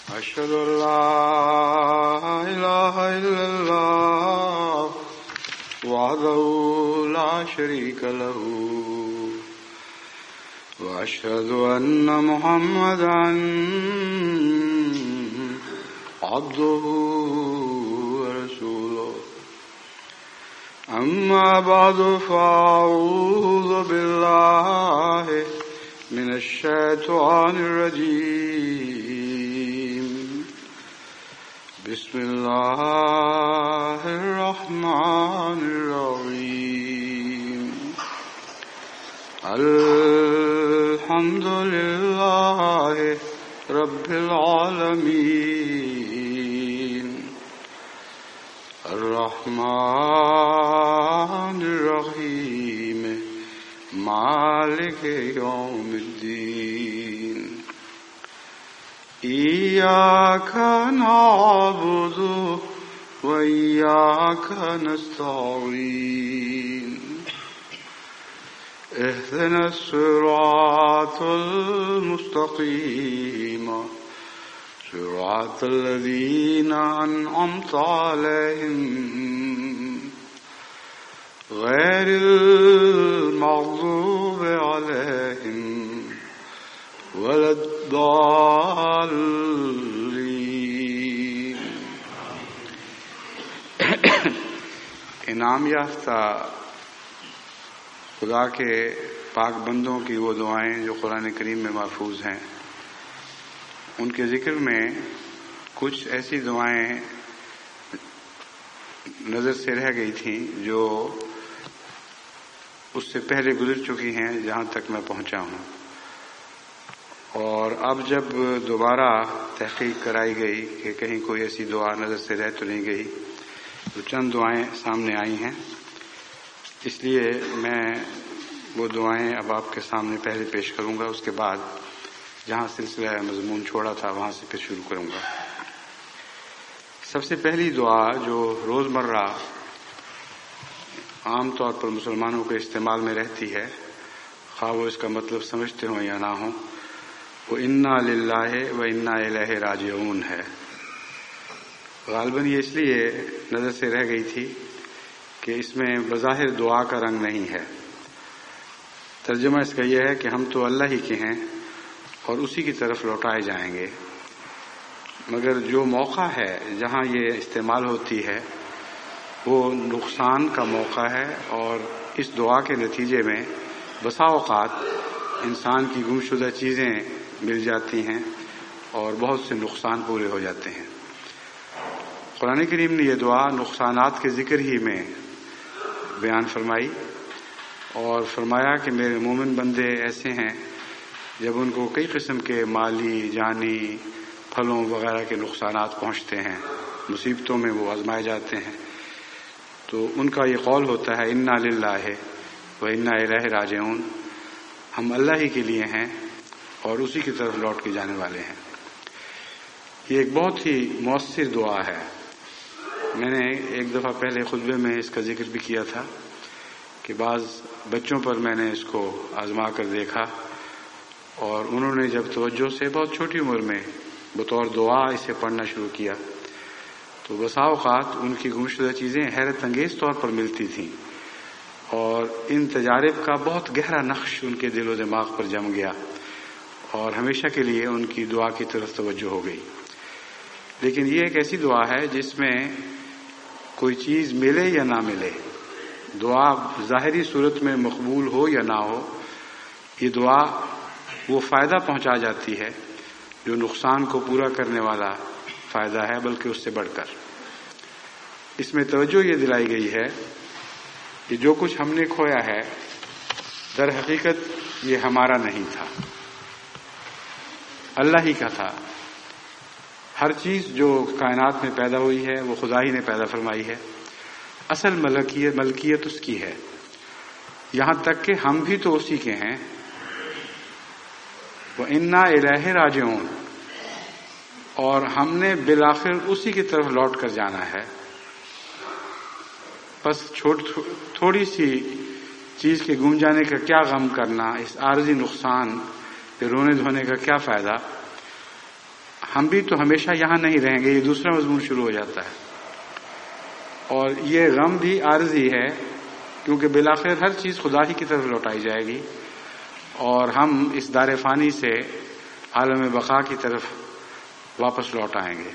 أشهد أن لا إله إلا الله وحده لا شريك له وأشهد أن محمدا عبده ورسوله أما بعد فأعوذ بالله من الشيطان الرجيم بسم الله الرحمن الرحيم الحمد لله رب العالمين الرحمن الرحيم مالك يوم الدين إياك نعبد وإياك نستعين اهدنا الصراط المستقيم صراط الذين أنعمت عليهم غير المغضوب عليهم ولا الضالين. انعام یافتہ خدا کے پاک بندوں کی وہ دعائیں جو قرآن کریم میں محفوظ ہیں، ان کے ذکر میں کچھ ایسی دعائیں نظر سے رہ گئی تھیں جو اس سے پہلے گزر چکی ہیں جہاں تک میں پہنچا ہوں، اور اب جب دوبارہ تحقیق کرائی گئی کہ کہیں کوئی ایسی دعا نظر سے رہ تو نہیں گئی تو چند دعائیں سامنے آئی ہیں. اس لیے میں وہ دعائیں اب آپ کے سامنے پہلے پیش کروں گا، اس کے بعد جہاں سلسلہ مضمون چھوڑا تھا وہاں سے پھر شروع کروں گا. سب سے پہلی دعا جو روزمرہ عام طور پر مسلمانوں کے استعمال میں رہتی ہے، خواہ وہ اس کا مطلب سمجھتے ہوں یا نہ ہوں، وہ انا للہ و انا الیہ راجعون ہے. غالباً یہ اس لیے نظر سے رہ گئی تھی کہ اس میں بظاہر دعا کا رنگ نہیں ہے. ترجمہ اس کا یہ ہے کہ ہم تو اللہ ہی کے ہیں اور اسی کی طرف لوٹائے جائیں گے، مگر جو موقع ہے جہاں یہ استعمال ہوتی ہے وہ نقصان کا موقع ہے، اور اس دعا کے نتیجے میں بسا اوقات انسان کی گمشدہ چیزیں مل جاتی ہیں اور بہت سے نقصان پورے ہو جاتے ہیں. قرآن کریم نے یہ دعا نقصانات کے ذکر ہی میں بیان فرمائی اور فرمایا کہ میرے مومن بندے ایسے ہیں جب ان کو کئی قسم کے مالی، جانی، پھلوں وغیرہ کے نقصانات پہنچتے ہیں، مصیبتوں میں وہ آزمائے جاتے ہیں، تو ان کا یہ قول ہوتا ہے انا للہ و انا الیہ راجعون، ہم اللہ ہی کے لیے ہیں اور اسی کی طرف لوٹ کے جانے والے ہیں. یہ ایک بہت ہی مؤثر دعا ہے. میں نے ایک دفعہ پہلے خطبے میں اس کا ذکر بھی کیا تھا کہ بعض بچوں پر میں نے اس کو آزما کر دیکھا، اور انہوں نے جب توجہ سے بہت چھوٹی عمر میں بطور دعا اسے پڑھنا شروع کیا تو بسا اوقات ان کی گمشدہ چیزیں حیرت انگیز طور پر ملتی تھیں، اور ان تجارب کا بہت گہرا نقش ان کے دل و دماغ پر جم گیا اور ہمیشہ کے لیے ان کی دعا کی طرف توجہ ہو گئی. لیکن یہ ایک ایسی دعا ہے جس میں کوئی چیز ملے یا نہ ملے، دعا ظاہری صورت میں مقبول ہو یا نہ ہو، یہ دعا وہ فائدہ پہنچا جاتی ہے جو نقصان کو پورا کرنے والا فائدہ ہے، بلکہ اس سے بڑھ کر. اس میں توجہ یہ دلائی گئی ہے کہ جو کچھ ہم نے کھویا ہے در حقیقت یہ ہمارا نہیں تھا، اللہ ہی کا تھا. ہر چیز جو کائنات میں پیدا ہوئی ہے وہ خدا ہی نے پیدا فرمائی ہے، اصل ملکیت اس کی ہے، یہاں تک کہ ہم بھی تو اسی کے ہیں. وَإِنَّا إِلَيْهِ رَاجِعُونَ، اور ہم نے بالآخر اسی کی طرف لوٹ کر جانا ہے. بس تھوڑی سی چیز کے گم جانے کا کیا غم کرنا، اس عارضی نقصان پہ رونے دھونے کا کیا فائدہ. ہم بھی تو ہمیشہ یہاں نہیں رہیں گے، یہ دوسرا مضمون شروع ہو جاتا ہے. اور یہ غم بھی عارضی ہے، کیونکہ بالآخر ہر چیز خدا ہی کی طرف لوٹائی جائے گی، اور ہم اس دار فانی سے عالم بقا کی طرف واپس لوٹ آئیں گے.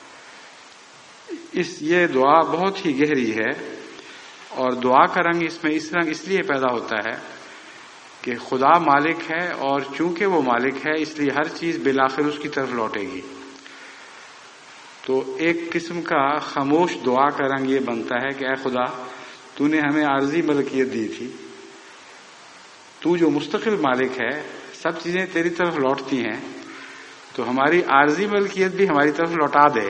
یہ دعا بہت ہی گہری ہے، اور دعا کا رنگ اس لیے پیدا ہوتا ہے کہ خدا مالک ہے، اور چونکہ وہ مالک ہے اس لیے ہر چیز بالآخر اس کی طرف لوٹے گی. تو ایک قسم کا خاموش دعا کا رنگ یہ بنتا ہے کہ اے خدا، تو نے ہمیں عارضی ملکیت دی تھی، تو جو مستقل مالک ہے، سب چیزیں تیری طرف لوٹتی ہیں، تو ہماری عارضی ملکیت بھی ہماری طرف لوٹا دے.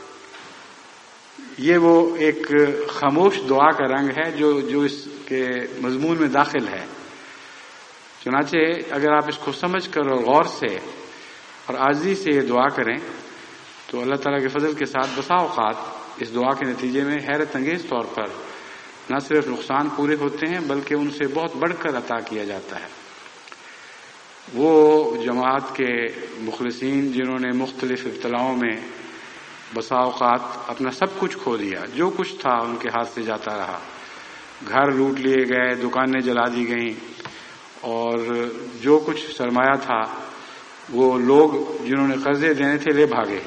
یہ وہ ایک خاموش دعا کا رنگ ہے جو اس کے مضمون میں داخل ہے. چنانچہ اگر آپ اس کو سمجھ کر اور غور سے اور عاجزی سے یہ دعا کریں تو اللہ تعالیٰ کے فضل کے ساتھ بسا اوقات اس دعا کے نتیجے میں حیرت انگیز طور پر نہ صرف نقصان پورے ہوتے ہیں بلکہ ان سے بہت بڑھ کر عطا کیا جاتا ہے. وہ جماعت کے مخلصین جنہوں نے مختلف ابتلاؤں میں بسا اوقات اپنا سب کچھ کھو دیا، جو کچھ تھا ان کے ہاتھ سے جاتا رہا، گھر لوٹ لیے گئے، دکانیں جلا دی گئیں، اور جو کچھ سرمایہ تھا وہ لوگ جنہوں نے قرضے دینے تھے لے بھاگے.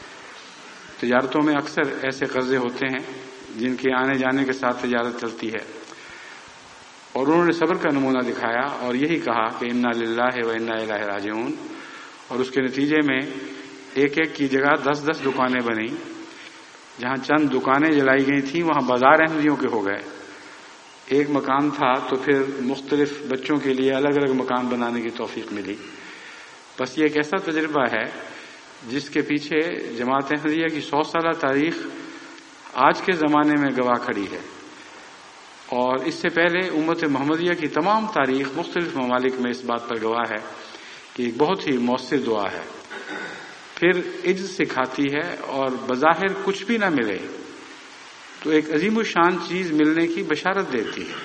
تجارتوں میں اکثر ایسے قرضے ہوتے ہیں جن کے آنے جانے کے ساتھ تجارت چلتی ہے، اور انہوں نے صبر کا نمونہ دکھایا اور یہی کہا کہ انا للہ و انا الیہ راجعون. اور اس کے نتیجے میں ایک کی جگہ 10 دکانیں بنیں. جہاں چند دکانیں جلائی گئی تھیں وہاں بازار احمدیوں کے ہو گئے. ایک مکان تھا تو پھر مختلف بچوں کے لیے الگ الگ مکان بنانے کی توفیق ملی. بس یہ ایک ایسا تجربہ ہے جس کے پیچھے جماعت احمدیہ کی 100 سالہ تاریخ آج کے زمانے میں گواہ کھڑی ہے، اور اس سے پہلے امت محمدیہ کی تمام تاریخ مختلف ممالک میں اس بات پر گواہ ہے کہ ایک بہت ہی مؤثر دعا ہے. پھر عجز سکھاتی ہے، اور بظاہر کچھ بھی نہ ملے تو ایک عظیم الشان چیز ملنے کی بشارت دیتی ہے.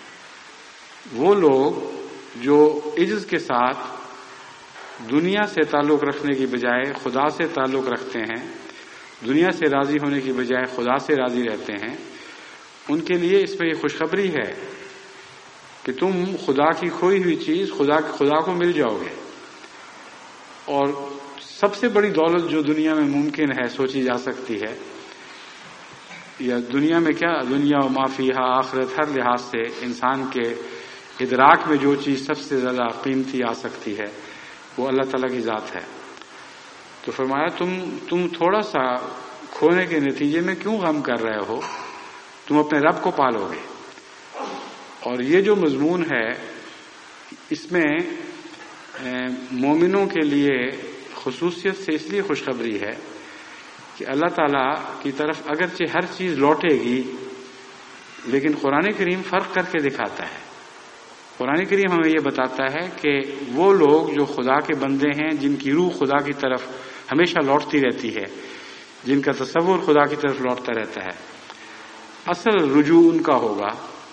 وہ لوگ جو عجز کے ساتھ دنیا سے تعلق رکھنے کی بجائے خدا سے تعلق رکھتے ہیں، دنیا سے راضی ہونے کی بجائے خدا سے راضی رہتے ہیں، ان کے لیے اس میں یہ خوشخبری ہے کہ تم خدا کی کھوئی ہوئی چیز خدا کو مل جاؤ گے. اور سب سے بڑی دولت جو دنیا میں ممکن ہے سوچی جا سکتی ہے، یا دنیا میں کیا، دنیا و ما فیہا، آخرت، ہر لحاظ سے انسان کے ادراک میں جو چیز سب سے زیادہ قیمتی آ سکتی ہے وہ اللہ تعالیٰ کی ذات ہے. تو فرمایا تم تھوڑا سا کھونے کے نتیجے میں کیوں غم کر رہے ہو، تم اپنے رب کو پالو گے. اور یہ جو مضمون ہے اس میں مومنوں کے لیے خصوصیت سے اس لیے خوشخبری ہے کہ اللہ تعالیٰ کی طرف اگرچہ ہر چیز لوٹے گی، لیکن قرآن کریم فرق کر کے دکھاتا ہے. قرآن کریم ہمیں یہ بتاتا ہے کہ وہ لوگ جو خدا کے بندے ہیں، جن کی روح خدا کی طرف ہمیشہ لوٹتی رہتی ہے، جن کا تصور خدا کی طرف لوٹتا رہتا ہے، اصل رجوع ان کا ہوگا.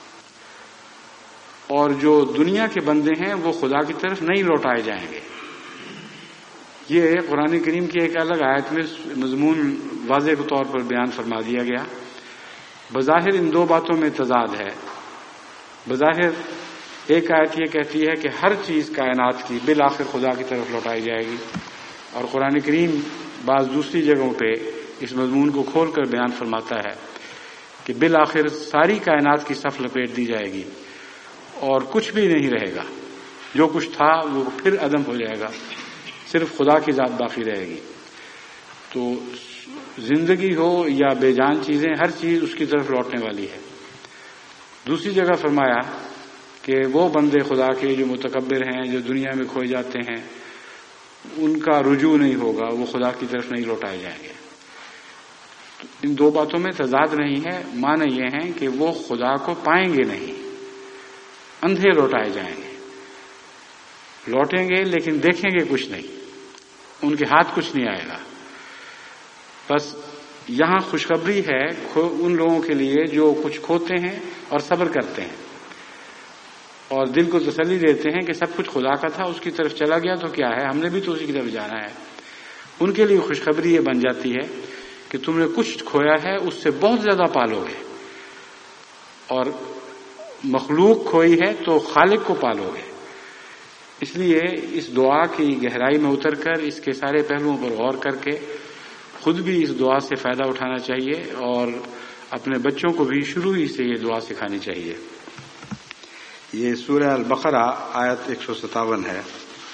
اور جو دنیا کے بندے ہیں وہ خدا کی طرف نہیں لوٹائے جائیں گے. یہ قرآن کریم کی ایک الگ آیت میں مضمون واضح طور پر بیان فرما دیا گیا. بظاہر ان دو باتوں میں تضاد ہے. بظاہر ایک آیت یہ کہتی ہے کہ ہر چیز کائنات کی بالآخر خدا کی طرف لوٹائی جائے گی، اور قرآن کریم بعض دوسری جگہوں پہ اس مضمون کو کھول کر بیان فرماتا ہے کہ بالآخر ساری کائنات کی صف لپیٹ دی جائے گی اور کچھ بھی نہیں رہے گا، جو کچھ تھا وہ پھر عدم ہو جائے گا، صرف خدا کی ذات باقی رہے گی. تو زندگی ہو یا بے جان چیزیں، ہر چیز اس کی طرف لوٹنے والی ہے. دوسری جگہ فرمایا کہ وہ بندے خدا کے جو متکبر ہیں، جو دنیا میں کھوئے جاتے ہیں، ان کا رجوع نہیں ہوگا، وہ خدا کی طرف نہیں لوٹائے جائیں گے. ان دو باتوں میں تضاد نہیں ہے. معنی یہ ہے کہ وہ خدا کو پائیں گے نہیں، اندھے لوٹائے جائیں گے. لوٹیں گے لیکن دیکھیں گے کچھ نہیں، ان کے ہاتھ کچھ نہیں آئے گا. بس یہاں خوشخبری ہے ان لوگوں کے لیے جو کچھ کھوتے ہیں اور صبر کرتے ہیں اور دل کو تسلی دیتے ہیں کہ سب کچھ خدا کا تھا، اس کی طرف چلا گیا تو کیا ہے، ہم نے بھی تو اسی کی طرف جانا ہے. ان کے لیے خوشخبری یہ بن جاتی ہے کہ تم نے کچھ کھویا ہے اس سے بہت زیادہ پالو گے، اور مخلوق کھوئی ہے تو خالق کو پالو گے۔ اس لیے اس دعا کی گہرائی میں اتر کر اس کے سارے پہلوؤں پر غور کر کے خود بھی اس دعا سے فائدہ اٹھانا چاہیے اور اپنے بچوں کو بھی شروع ہی سے یہ دعا سکھانی چاہیے۔ یہ سورہ البقرہ آیت 157 ہے۔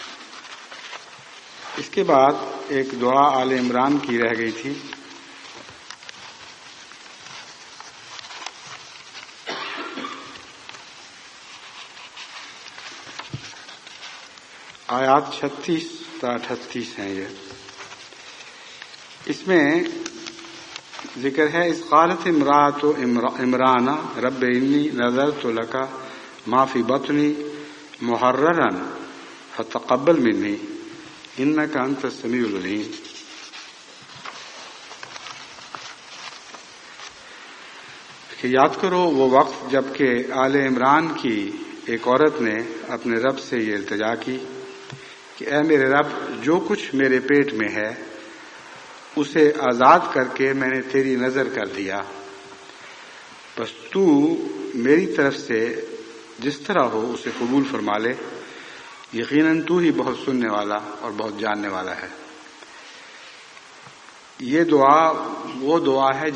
اس کے بعد ایک دعا آل عمران کی رہ گئی تھی، آیات 36 تا 38 ہیں یہ۔ اس میں ذکر ہے اس قالت امرأۃ عمران رب انی نذرت لک ما فی بطنی محررا فتقبل منی انک انت السمیع العلیم۔ کہ یاد کرو وہ وقت جب کہ آل عمران کی ایک عورت نے اپنے رب سے یہ التجا کی کہ اے میرے رب، جو کچھ میرے پیٹ میں ہے اسے آزاد کر کے میں نے تیری نظر کر دیا، بس تو میری طرف سے جس طرح ہو اسے قبول فرما لے، یقیناً تو ہی بہت سننے والا اور بہت جاننے والا ہے۔ یہ دعا وہ دعا ہے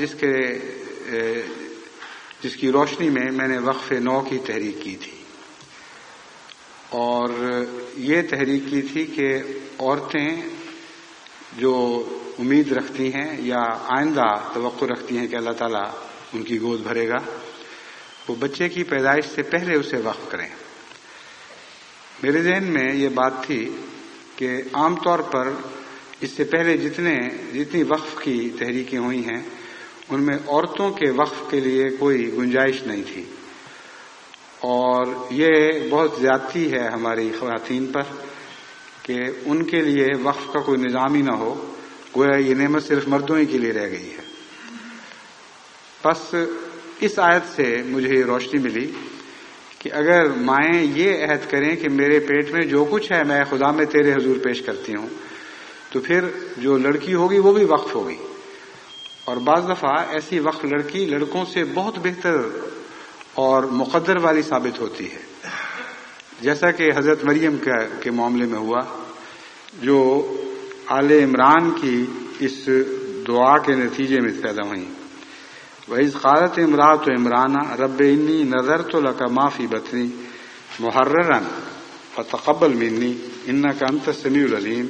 جس کی روشنی میں نے وقف نو کی تحریک کی تھی، اور یہ تحریک کی تھی کہ عورتیں جو امید رکھتی ہیں یا آئندہ توقع رکھتی ہیں کہ اللہ تعالیٰ ان کی گود بھرے گا، وہ بچے کی پیدائش سے پہلے اسے وقف کریں۔ میرے ذہن میں یہ بات تھی کہ عام طور پر اس سے پہلے جتنی وقف کی تحریکیں ہوئی ہیں ان میں عورتوں کے وقف کے لیے کوئی گنجائش نہیں تھی، اور یہ بہت زیادتی ہے ہماری خواتین پر کہ ان کے لیے وقف کا کوئی نظام ہی نہ ہو، گویا یہ نعمت صرف مردوں ہی کے لیے رہ گئی ہے۔ بس اس آیت سے مجھے یہ روشنی ملی کہ اگر مائیں یہ عہد کریں کہ میرے پیٹ میں جو کچھ ہے میں خدا میں تیرے حضور پیش کرتی ہوں، تو پھر جو لڑکی ہوگی وہ بھی وقف ہوگی، اور بعض دفعہ ایسی وقف لڑکی لڑکوں سے بہت بہتر اور مقدر والی ثابت ہوتی ہے، جیسا کہ حضرت مریم کے معاملے میں ہوا، جو آل عمران کی اس دعا کے نتیجے میں پیدا ہوئیں۔ وَإِذْ قَالَتِ امرأۃ عمران رب انی نذرت لک ما فی بطنی محررا فتقبل منی انک انت السمیع العلیم۔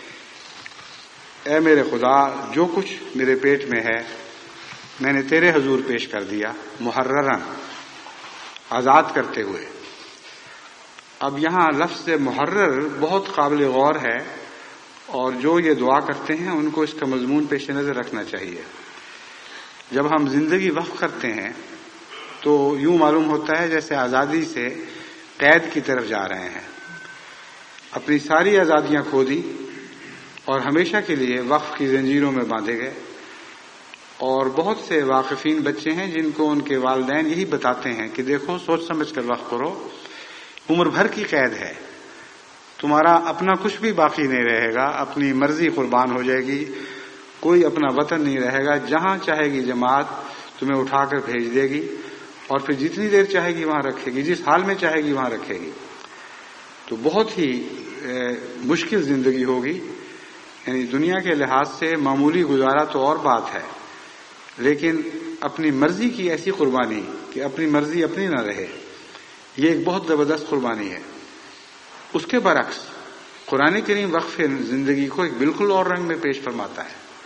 اے میرے خدا، جو کچھ میرے پیٹ میں ہے میں نے تیرے حضور پیش کر دیا، محررا، آزاد کرتے ہوئے۔ اب یہاں لفظ محرر بہت قابل غور ہے، اور جو یہ دعا کرتے ہیں ان کو اس کا مضمون پیش نظر رکھنا چاہیے۔ جب ہم زندگی وقف کرتے ہیں تو یوں معلوم ہوتا ہے جیسے آزادی سے قید کی طرف جا رہے ہیں، اپنی ساری آزادیاں کھو دی اور ہمیشہ کے لیے وقف کی زنجیروں میں باندھے گئے۔ اور بہت سے واقفین بچے ہیں جن کو ان کے والدین یہی بتاتے ہیں کہ دیکھو سوچ سمجھ کر وقف کرو، عمر بھر کی قید ہے، تمہارا اپنا کچھ بھی باقی نہیں رہے گا، اپنی مرضی قربان ہو جائے گی، کوئی اپنا وطن نہیں رہے گا، جہاں چاہے گی جماعت تمہیں اٹھا کر بھیج دے گی اور پھر جتنی دیر چاہے گی وہاں رکھے گی، جس حال میں چاہے گی وہاں رکھے گی۔ تو بہت ہی مشکل زندگی ہوگی، یعنی دنیا کے لحاظ سے معمولی گزارا تو اور بات ہے، لیکن اپنی مرضی کی ایسی قربانی کہ اپنی مرضی اپنی نہ رہے، یہ ایک بہت زبردست قربانی ہے۔ اس کے برعکس قرآن کریم وقف زندگی کو ایک بالکل اور رنگ میں پیش فرماتا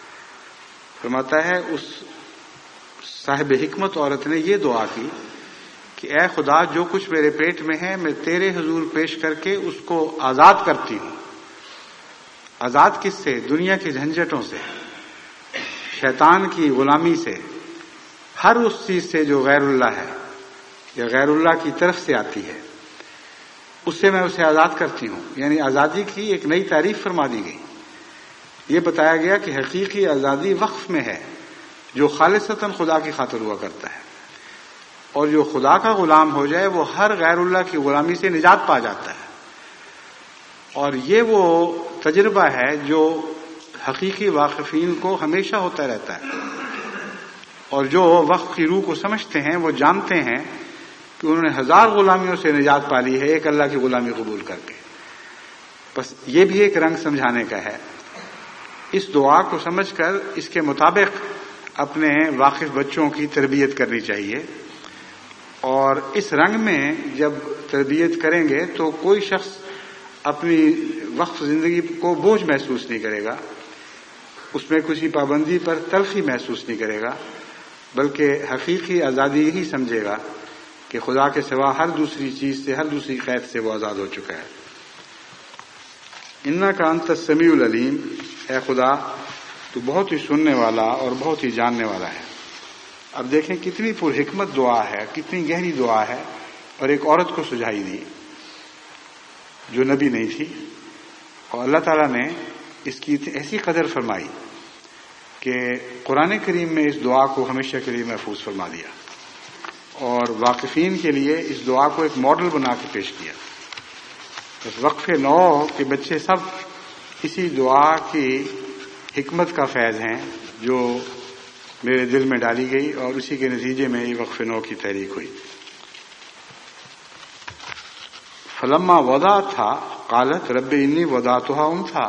ہے اس صاحب حکمت عورت نے یہ دعا کی کہ اے خدا، جو کچھ میرے پیٹ میں ہے میں تیرے حضور پیش کر کے اس کو آزاد کرتی ہوں۔ آزاد کس سے؟ دنیا کی جھنجھٹوں سے، شیطان کی غلامی سے، ہر اس چیز سے جو غیر اللہ ہے یا غیر اللہ کی طرف سے آتی ہے، اس سے میں اسے آزاد کرتی ہوں۔ یعنی آزادی کی ایک نئی تعریف فرما دی گئی۔ یہ بتایا گیا کہ حقیقی آزادی وقف میں ہے، جو خالصتاً خدا کی خاطر ہوا کرتا ہے، اور جو خدا کا غلام ہو جائے وہ ہر غیر اللہ کی غلامی سے نجات پا جاتا ہے۔ اور یہ وہ تجربہ ہے جو حقیقی واقفین کو ہمیشہ ہوتا رہتا ہے، اور جو وقت کی روح کو سمجھتے ہیں وہ جانتے ہیں کہ انہوں نے 1000 غلامیوں سے نجات پالی ہے ایک اللہ کی غلامی قبول کر کے. بس یہ بھی ایک رنگ سمجھانے کا ہے. اس دعا کو سمجھ کر اس کے مطابق اپنے واقف بچوں کی تربیت کرنی چاہیے، اور اس رنگ میں جب تربیت کریں گے تو کوئی شخص اپنی وقف زندگی کو بوجھ محسوس نہیں کرے گا، اس میں کسی پابندی پر تلخی محسوس نہیں کرے گا، بلکہ حقیقی آزادی ہی سمجھے گا کہ خدا کے سوا ہر دوسری چیز سے، ہر دوسری قید سے وہ آزاد ہو چکا ہے. انک انت السمیع العلیم، اے خدا تو بہت ہی سننے والا اور بہت ہی جاننے والا ہے. اب دیکھیں کتنی پر حکمت دعا ہے، کتنی گہری دعا ہے، اور ایک عورت کو سجائی دی جو نبی نہیں تھی، اور اللہ تعالیٰ نے اس کی ایسی قدر فرمائی کہ قرآن کریم میں اس دعا کو ہمیشہ کے لیے محفوظ فرما دیا، اور واقفین کے لیے اس دعا کو ایک ماڈل بنا کے پیش کیا. بس وقف نو کے بچے سب اسی دعا کی حکمت کا فیض ہیں جو میرے دل میں ڈالی گئی، اور اسی کے نتیجے میں یہ وقف نو کی تحریک ہوئی. فلما وضعتھا قالت رب انی وضعتھا انثی،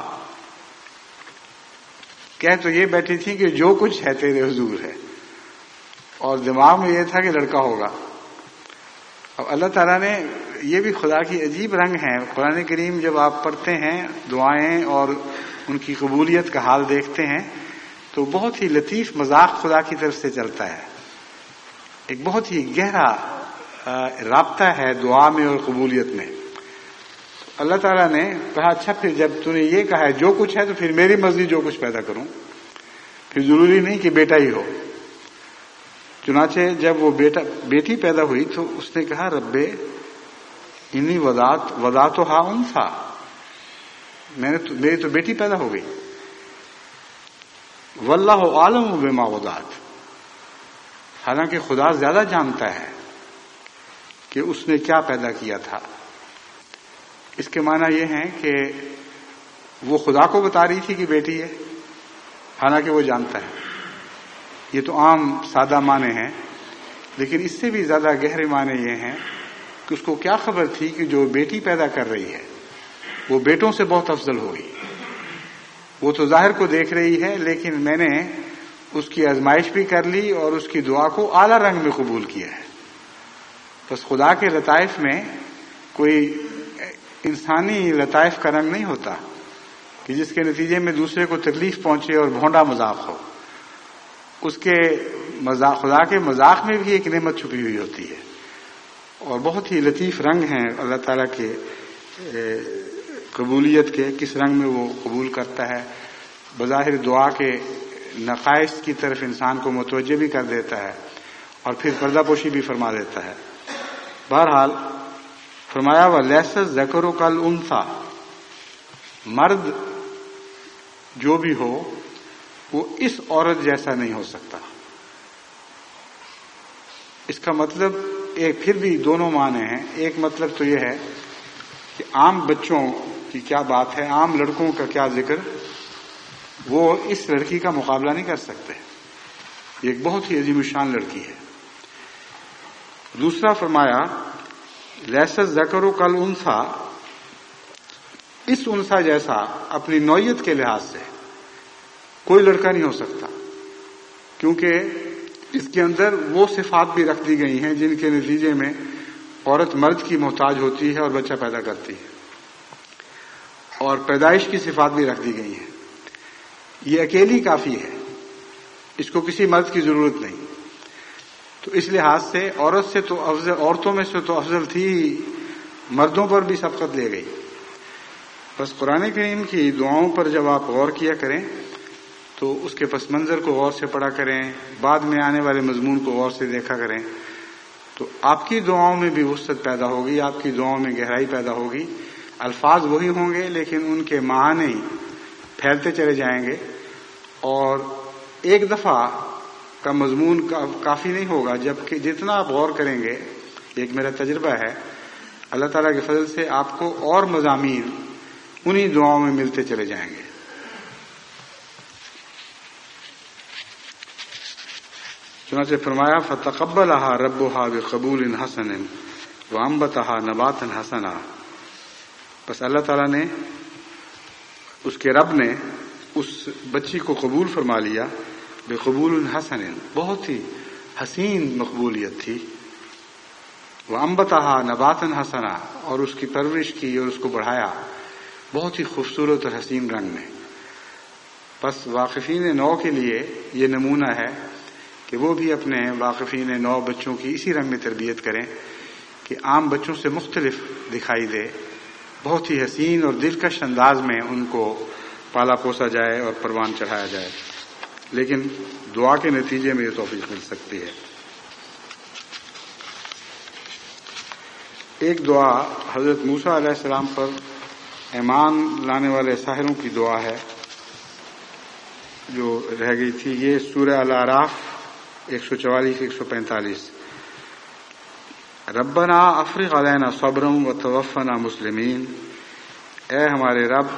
کہہ تو یہ بیٹھی تھی کہ جو کچھ ہے تیرے حضور ہے، اور دماغ میں یہ تھا کہ لڑکا ہوگا. اب اللہ تعالیٰ نے، یہ بھی خدا کی عجیب رنگ ہے. قرآن کریم جب آپ پڑھتے ہیں دعائیں اور ان کی قبولیت کا حال دیکھتے ہیں تو بہت ہی لطیف مذاق خدا کی طرف سے چلتا ہے. ایک بہت ہی گہرا رابطہ ہے دعا میں اور قبولیت میں. اللہ تعالیٰ نے کہا اچھا پھر جب تو نے یہ کہا ہے جو کچھ ہے تو پھر میری مرضی جو کچھ پیدا کروں، پھر ضروری نہیں کہ بیٹا ہی ہو. چنانچہ جب وہ بیٹی پیدا ہوئی تو اس نے کہا رب انی وضعتھا انثی، میری تو بیٹی پیدا ہو گئی. واللہ عالم بما وضعت، حالانکہ خدا زیادہ جانتا ہے کہ اس نے کیا پیدا کیا تھا. اس کے معنی یہ ہیں کہ وہ خدا کو بتا رہی تھی کہ بیٹی ہے، حالانکہ وہ جانتا ہے. یہ تو عام سادہ معنی ہیں، لیکن اس سے بھی زیادہ گہرے معنی یہ ہیں کہ اس کو کیا خبر تھی کہ جو بیٹی پیدا کر رہی ہے وہ بیٹوں سے بہت افضل ہوگی. وہ تو ظاہر کو دیکھ رہی ہے، لیکن میں نے اس کی آزمائش بھی کر لی اور اس کی دعا کو اعلیٰ رنگ میں قبول کیا ہے. بس خدا کے لطائف میں کوئی انسانی لطائف کا رنگ نہیں ہوتا کہ جس کے نتیجے میں دوسرے کو تکلیف پہنچے اور بھونڈا مذاق ہو. اس کے خدا کے مذاق میں بھی ایک نعمت چھپی ہوئی ہوتی ہے، اور بہت ہی لطیف رنگ ہیں اللہ تعالیٰ کے قبولیت کے. کس رنگ میں وہ قبول کرتا ہے، بظاہر دعا کے نقائص کی طرف انسان کو متوجہ بھی کر دیتا ہے اور پھر پردہ پوشی بھی فرما دیتا ہے. بہرحال فرمایا وَلَيْسَ الذَّكَرُ كَالْأُنثَىٰ، مرد جو بھی ہو وہ اس عورت جیسا نہیں ہو سکتا. اس کا مطلب ایک پھر بھی دونوں معنی ہیں. ایک مطلب تو یہ ہے کہ عام بچوں کی کیا بات ہے، عام لڑکوں کا کیا ذکر، وہ اس لڑکی کا مقابلہ نہیں کر سکتے. یہ ایک بہت ہی عظیم الشان لڑکی ہے. دوسرا فرمایا لیس الذکر کالانثیٰ، اس انثیٰ جیسا اپنی نوعیت کے لحاظ سے کوئی لڑکا نہیں ہو سکتا، کیونکہ اس کے اندر وہ صفات بھی رکھ دی گئی ہیں جن کے نتیجے میں عورت مرد کی محتاج ہوتی ہے اور بچہ پیدا کرتی ہے، اور پیدائش کی صفات بھی رکھ دی گئی ہیں. یہ اکیلی کافی ہے، اس کو کسی مرد کی ضرورت نہیں. تو اس لحاظ سے عورت سے تو افضل، عورتوں میں سے تو افضل تھی، مردوں پر بھی سبقت لے گئی. بس قرآن کریم کی دعاؤں پر جب آپ غور کیا کریں تو اس کے پس منظر کو غور سے پڑھا کریں، بعد میں آنے والے مضمون کو غور سے دیکھا کریں، تو آپ کی دعاؤں میں بھی وسعت پیدا ہوگی، آپ کی دعاؤں میں گہرائی پیدا ہوگی. الفاظ وہی ہوں گے لیکن ان کے معنی پھیلتے چلے جائیں گے، اور ایک دفعہ کا مضمون کافی نہیں ہوگا، جبکہ جتنا آپ غور کریں گے، ایک میرا تجربہ ہے، اللہ تعالیٰ کے فضل سے آپ کو اور مضامین انہی دعاؤں میں ملتے چلے جائیں گے. چنانچہ فرمایا فتقبلها ربها بقبول حسن وانبتها نباتا حسنا، بس اللہ تعالیٰ نے، اس کے رب نے اس بچی کو قبول فرما لیا بقبول حسن، بہت ہی حسین مقبولیت تھی، وانبتها نباتا حسنا، اور اس کی پرورش کی اور اس کو بڑھایا بہت ہی خوبصورت اور حسین رنگ میں۔ بس واقفین نو کے لیے یہ نمونہ ہے کہ وہ بھی اپنے واقفین نو بچوں کی اسی رنگ میں تربیت کریں کہ عام بچوں سے مختلف دکھائی دے، بہت ہی حسین اور دلکش انداز میں ان کو پالا پوسا جائے اور پروان چڑھایا جائے، لیکن دعا کے نتیجے میں یہ توفیق مل سکتی ہے۔ ایک دعا حضرت موسیٰ علیہ السلام پر ایمان لانے والے ساحروں کی دعا ہے جو رہ گئی تھی، یہ سورہ الاعراف 144-145۔ ربنا افرغ علینا صبرا وتوفنا مسلمین، اے ہمارے رب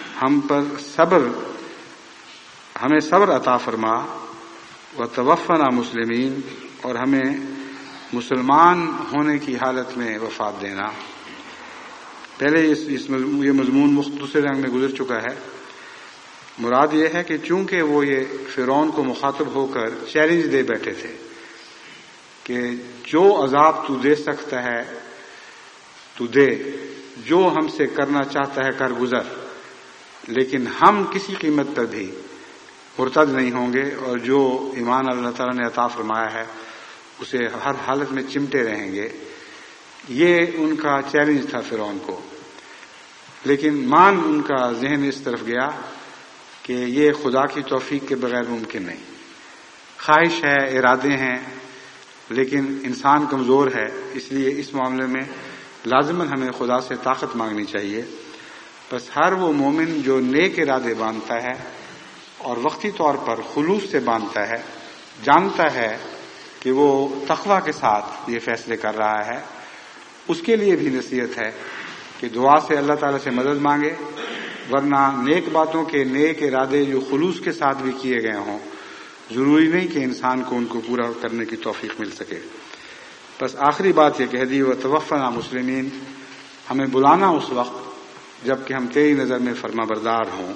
ہمیں صبر عطا فرما، وتوفنا مسلمین، اور ہمیں مسلمان ہونے کی حالت میں وفات دینا۔ پہلے یہ مضمون مختصر رنگ میں گزر چکا ہے۔ مراد یہ ہے کہ چونکہ وہ یہ فرعون کو مخاطب ہو کر چیلنج دے بیٹھے تھے کہ جو عذاب تو دے سکتا ہے تو دے، جو ہم سے کرنا چاہتا ہے کر گزر، لیکن ہم کسی قیمت پر بھی مرتد نہیں ہوں گے، اور جو ایمان اللہ تعالیٰ نے عطا فرمایا ہے اسے ہر حالت میں چمٹے رہیں گے۔ یہ ان کا چیلنج تھا فرعون کو، لیکن ان کا ذہن اس طرف گیا کہ یہ خدا کی توفیق کے بغیر ممکن نہیں، خواہش ہے، ارادے ہیں، لیکن انسان کمزور ہے، اس لیے اس معاملے میں لازماً ہمیں خدا سے طاقت مانگنی چاہیے۔ بس ہر وہ مومن جو نیک ارادے باندھتا ہے اور وقتی طور پر خلوص سے باندھتا ہے، جانتا ہے کہ وہ تقویٰ کے ساتھ یہ فیصلے کر رہا ہے، اس کے لیے بھی نصیحت ہے کہ دعا سے اللہ تعالیٰ سے مدد مانگے، ورنہ نیک باتوں کے نیک ارادے جو خلوص کے ساتھ بھی کیے گئے ہوں، ضروری نہیں کہ انسان کو ان کو پورا کرنے کی توفیق مل سکے۔ بس آخری بات یہ کہہ دی وتوفنا مسلمین، ہمیں بلانا اس وقت جب کہ ہم تیری نظر میں فرما بردار ہوں۔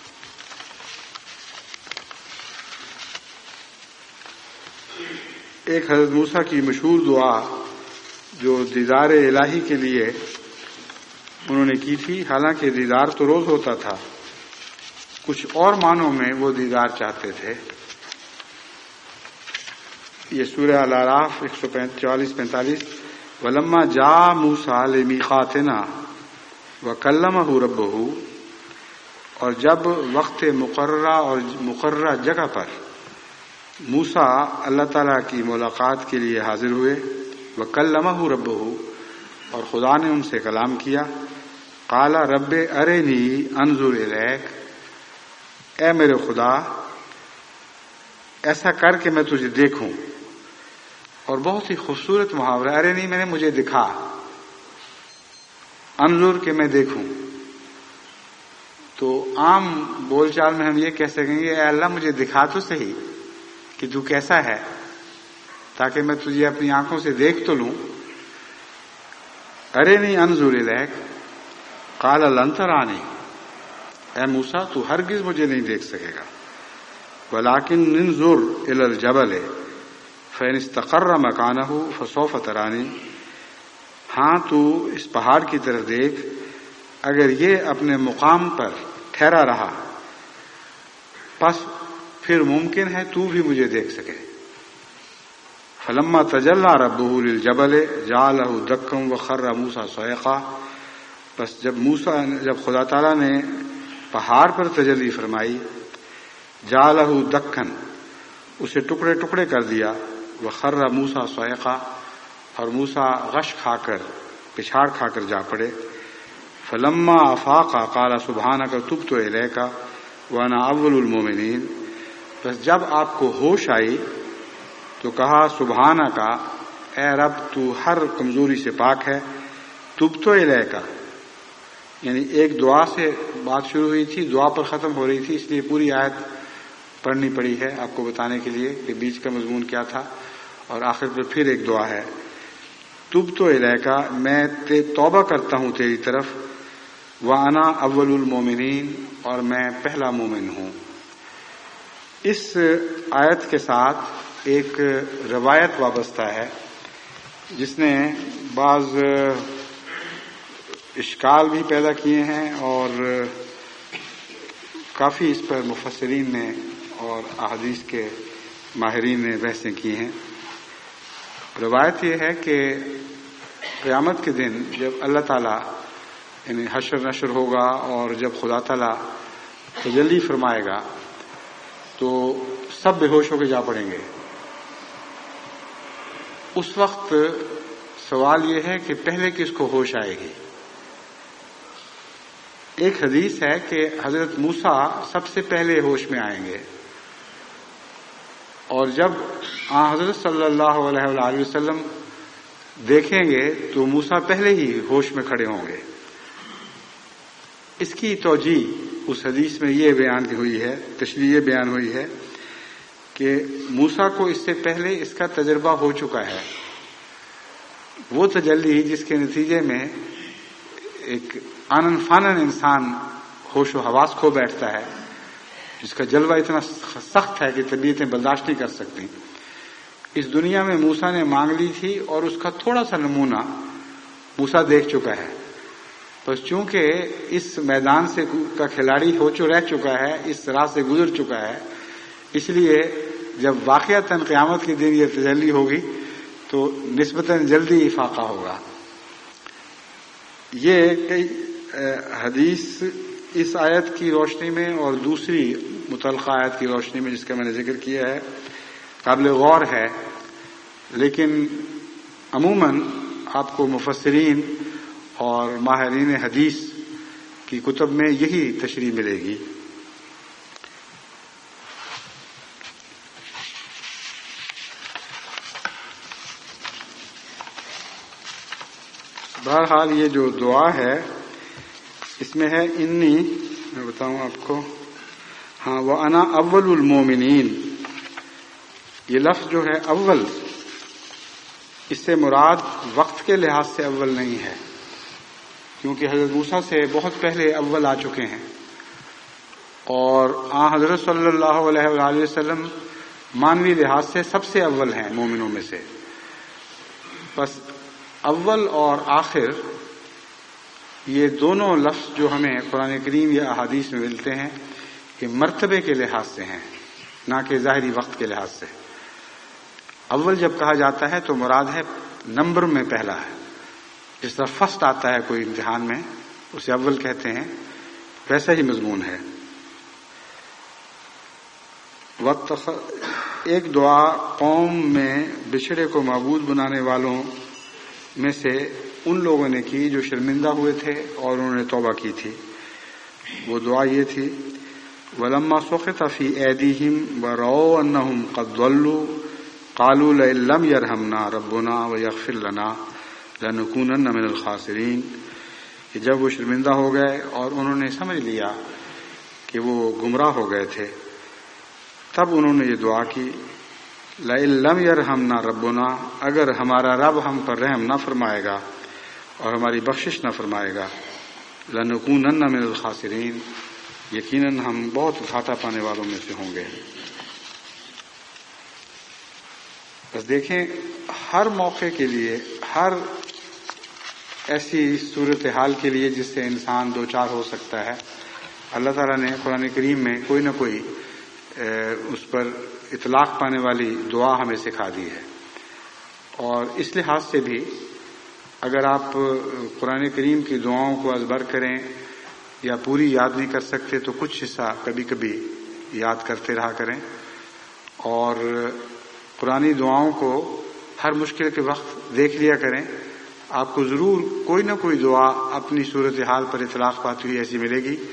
ایک حضرت موسیٰ کی مشہور دعا جو دیدار الہی کے لیے انہوں نے کی تھی، حالانکہ دیدار تو روز ہوتا تھا، کچھ اور معنوں میں وہ دیدار چاہتے تھے۔ یہ سورہ الاعراف 144-45، وَلَمَّا جَاءَ مُوسَىٰ لِمِيقَاتِنَا وَكَلَّمَهُ رَبُّهُ، اور جب وقت مقررہ جگہ پر موسیٰ اللہ تعالیٰ کی ملاقات کے لیے حاضر ہوئے، وَكَلَّمَهُ رَبُّهُ، اور خدا نے ان سے کلام کیا، قَالَ رَبِّ أَرِنِي أَنظُرْ إِلَيْكَ، اے میرے خدا ایسا کر کہ میں تجھے دیکھوں۔ اور بہت ہی خوبصورت محاورہ، ارنی میں نے مجھے دکھا، انظر کہ میں دیکھوں۔ تو عام بول چال میں ہم یہ کہہ سکیں گے اے اللہ مجھے دکھا تو صحیح کہ تو کیسا ہے، تاکہ میں تجھے اپنی آنکھوں سے دیکھ تو لوں۔ ارنی انظر الیک، قال لن ترانی، اے موسیٰ تو ہرگز مجھے نہیں دیکھ سکے گا، ولکن انظر الی الجبل فإن استقر مکانہ فسوف ترانی، ہاں تو اس پہاڑ کی طرف دیکھ، اگر یہ اپنے مقام پر ٹھہرا رہا پس پھر ممکن ہے تو بھی مجھے دیکھ سکے۔ فلما تجلی ربہ للجبل جعلہ دکا وخر موسیٰ صعقا، بس جب خدا تعالیٰ نے پہاڑ پر تجلی فرمائی، جعلہ دکن، اسے ٹکڑے ٹکڑے کر دیا، وخر موسیٰ صعقا، اور موسیٰ غش کھا کر پچھاڑ کھا کر جا پڑے۔ فلما افاق قال سبحانک تبت الیک وانا اول المؤمنین، بس جب آپ کو ہوش آئی تو کہا سبحانک، اے رب تو ہر کمزوری سے پاک ہے، تبت الیک، یعنی ایک دعا سے بات شروع ہوئی تھی، دعا پر ختم ہو رہی تھی، اس لیے پوری آیت پڑھنی پڑی ہے آپ کو بتانے کے لیے کہ بیچ کا مضمون کیا تھا، اور آخر پر پھر ایک دعا ہے، تبت الیکا، میں توبہ کرتا ہوں تیری طرف، وانا اول المومنین، اور میں پہلا مومن ہوں۔ اس آیت کے ساتھ ایک روایت وابستہ ہے جس نے بعض اشکال بھی پیدا کیے ہیں، اور کافی اس پر مفسرین نے اور احادیث کے ماہرین نے بحثیں کی ہیں۔ روایت یہ ہے کہ قیامت کے دن جب اللہ تعالیٰ یعنی حشر نشر ہوگا اور جب خدا تعالیٰ تجلی فرمائے گا تو سب بے ہوش ہو کے جا پڑیں گے۔ اس وقت سوال یہ ہے کہ پہلے کس کو ہوش آئے گی؟ ایک حدیث ہے کہ حضرت موسیٰ سب سے پہلے ہوش میں آئیں گے، اور جب حضرت صلی اللہ علیہ وآلہ وسلم دیکھیں گے تو موسیٰ پہلے ہی ہوش میں کھڑے ہوں گے۔ اس کی توجیہ اس حدیث میں یہ بیان ہوئی ہے، تشریح بیان ہوئی ہے کہ موسیٰ کو اس سے پہلے اس کا تجربہ ہو چکا ہے، وہ تجلی جس کے نتیجے میں ایک آنن فانن انسان ہوش و حواس کھو بیٹھتا ہے، جس کا جلوہ اتنا سخت ہے کہ طبیعتیں برداشت نہیں کر سکتی۔ اس دنیا میں موسیٰ نے مانگ لی تھی اور اس کا تھوڑا سا نمونہ موسیٰ دیکھ چکا ہے، بس چونکہ اس میدان سے کا کھلاڑی رہ چکا ہے، اس راہ سے گزر چکا ہے، اس لیے جب واقعتاً قیامت کے دن یہ تجلی ہوگی تو نسبتاً جلدی افاقہ ہوگا۔ یہ کئی حدیث اس آیت کی روشنی میں اور دوسری متعلقہ آیت کی روشنی میں جس کا میں نے ذکر کیا ہے قابل غور ہے، لیکن عموماً آپ کو مفسرین اور ماہرین حدیث کی کتب میں یہی تشریح ملے گی۔ بہرحال یہ جو دعا ہے اس میں ہے انی، میں بتاؤں آپ کو، وَأَنَا أَوَّلُ الْمُؤْمِنِينَ، یہ لفظ جو ہے اول، اس سے مراد وقت کے لحاظ سے اول نہیں ہے، کیونکہ حضرت موسیٰ سے بہت پہلے اول آ چکے ہیں، اور حضرت صلی اللہ علیہ وآلہ وسلم مانوی لحاظ سے سب سے اول ہیں مومنوں میں سے۔ بس اول اور آخر یہ دونوں لفظ جو ہمیں قرآن کریم یا احادیث میں ملتے ہیں کہ مرتبے کے لحاظ سے ہیں، نہ کہ ظاہری وقت کے لحاظ سے۔ اول جب کہا جاتا ہے تو مراد ہے نمبر میں پہلا ہے، جس طرح فرسٹ آتا ہے کوئی امتحان میں اسے اول کہتے ہیں، ویسا ہی مضمون ہے۔ ایک دعا قوم میں بچھڑے کو معبود بنانے والوں میں سے ان لوگوں نے کی جو شرمندہ ہوئے تھے اور انہوں نے توبہ کی تھی۔ وہ دعا یہ تھی، وَلَمَّا سُقِطَ فِي أَيْدِيهِمْ وَرَأَوْا أَنَّهُمْ قَدْ ضَلُّوا قَالُوا لَئِن لَّمْ يَرْحَمْنَا رَبُّنَا وَيَغْفِرْ لَنَا لَنَكُونَنَّ مِنَ الْخَاسِرِينَ، کہ جب وہ شرمندہ ہو گئے اور انہوں نے سمجھ لیا کہ وہ گمراہ ہو گئے تھے، تب انہوں نے یہ دعا کی، لَئِن لَّمْ يَرْحَمْنَا رَبُّنَا، اگر ہمارا رب ہم پر رحم نہ فرمائے گا اور ہماری بخشش نہ فرمائے گا، لَنَكُونَنَّ مِنَ الْخَاسِرِينَ، یقیناً ہم بہت گھاٹا پانے والوں میں سے ہوں گے۔ بس دیکھیں، ہر موقع کے لیے، ہر ایسی صورتحال کے لیے جس سے انسان دوچار ہو سکتا ہے، اللہ تعالیٰ نے قرآن کریم میں کوئی نہ کوئی اس پر اطلاق پانے والی دعا ہمیں سکھا دی ہے۔ اور اس لحاظ سے بھی اگر آپ قرآن کریم کی دعاؤں کو ازبر کریں یا پوری یاد نہیں کر سکتے تو کچھ حصہ کبھی کبھی یاد کرتے رہا کریں، اور قرآنی دعاؤں کو ہر مشکل کے وقت دیکھ لیا کریں، آپ کو ضرور کوئی نہ کوئی دعا اپنی صورتحال پر اطلاق پاتی ہوئی ایسی ملے گی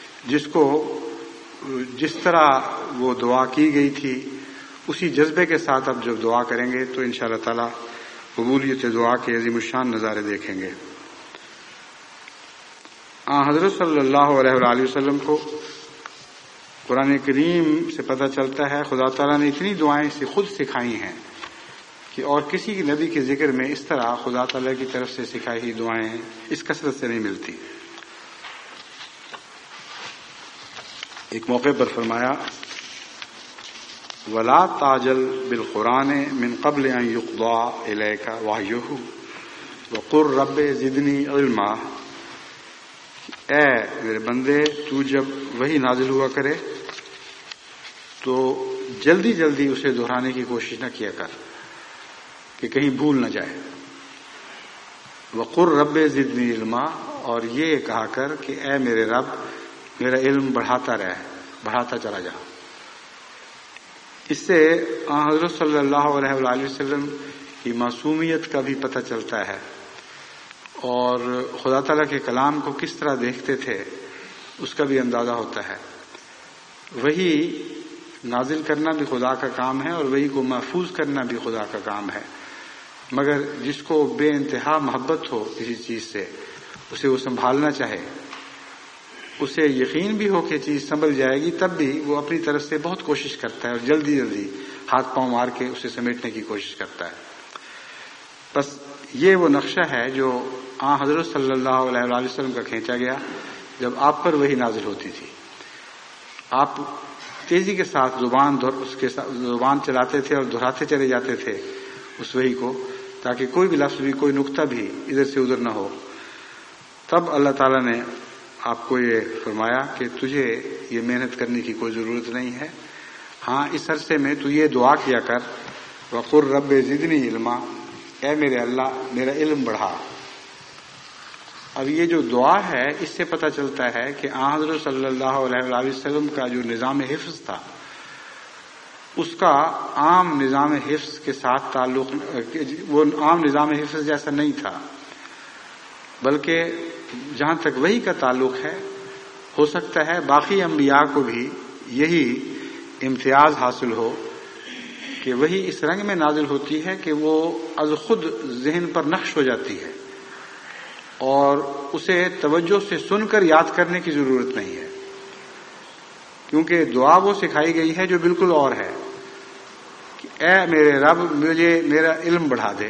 جس طرح وہ دعا کی گئی تھی اسی جذبے کے ساتھ آپ جب دعا کریں گے تو انشاءاللہ تعالی قبولیت دعا کے عظیم الشان نظارے دیکھیں گے۔ حضرت صلی اللہ علیہ وآلہ وسلم کو قرآن کریم سے پتہ چلتا ہے خدا تعالیٰ نے اتنی دعائیں سے خود سکھائی ہیں کہ اور کسی نبی کے ذکر میں اس طرح خدا تعالیٰ کی طرف سے سکھائی ہوئی دعائیں اس کثرت سے نہیں ملتی. ایک موقع پر فرمایا وَلَا تَعْجَلْ بِالْقُرْآنِ مِنْ قَبْلِ أَنْ يُقْضَىٰ إِلَيْكَ وَحْيُهُ وَقُلْ رَبِّ زِدْنِی عِلْمًا. اے میرے بندے، تو جب وحی نازل ہوا کرے تو جلدی جلدی اسے دہرانے کی کوشش نہ کیا کر کہ کہیں بھول نہ جائے. وَقُلْ رَبِّ زِدْنِی عِلْمًا، اور یہ کہا کر کہ اے میرے رب میرا علم بڑھاتا چلا جا. اس سے حضرت صلی اللہ علیہ وآلہ وسلم کی معصومیت کا بھی پتہ چلتا ہے اور خدا تعالیٰ کے کلام کو کس طرح دیکھتے تھے اس کا بھی اندازہ ہوتا ہے. وہی نازل کرنا بھی خدا کا کام ہے اور وہی کو محفوظ کرنا بھی خدا کا کام ہے، مگر جس کو بے انتہا محبت ہو کسی چیز سے اسے وہ سنبھالنا چاہے، اسے یقین بھی ہو کہ چیز سنبھل جائے گی، تب بھی وہ اپنی طرف سے بہت کوشش کرتا ہے اور جلدی جلدی ہاتھ پاؤں مار کے اسے سمیٹنے کی کوشش کرتا ہے. بس یہ وہ نقشہ ہے جو حضرت صلی اللہ علیہ وآلہ وسلم کا کھینچا گیا جب آپ پر وحی نازل ہوتی تھی. آپ تیزی کے ساتھ زبان چلاتے تھے اور دہراتے چلے جاتے تھے اس وحی کو، تاکہ کوئی بھی لفظ بھی کوئی نقطہ بھی ادھر سے ادھر نہ ہو. تب اللہ تعالیٰ نے آپ کو یہ فرمایا کہ تجھے یہ محنت کرنے کی کوئی ضرورت نہیں ہے. ہاں، اس عرصے میں تو یہ دعا کیا کر وَقُلْ رَبِّ زِدْنِی عِلْمًا، اے میرے اللہ میرا علم بڑھا. اب یہ جو دعا ہے اس سے پتہ چلتا ہے کہ حضرت صلی اللہ علیہ وآلہ وسلم کا جو نظام حفظ تھا اس کا عام نظام حفظ کے ساتھ تعلق، وہ عام نظام حفظ جیسا نہیں تھا، بلکہ جہاں تک وحی کا تعلق ہے ہو سکتا ہے باقی انبیاء کو بھی یہی امتیاز حاصل ہو کہ وحی اس رنگ میں نازل ہوتی ہے کہ وہ از خود ذہن پر نقش ہو جاتی ہے اور اسے توجہ سے سن کر یاد کرنے کی ضرورت نہیں ہے، کیونکہ دعا وہ سکھائی گئی ہے جو بالکل اور ہے کہ اے میرے رب مجھے میرا علم بڑھا دے.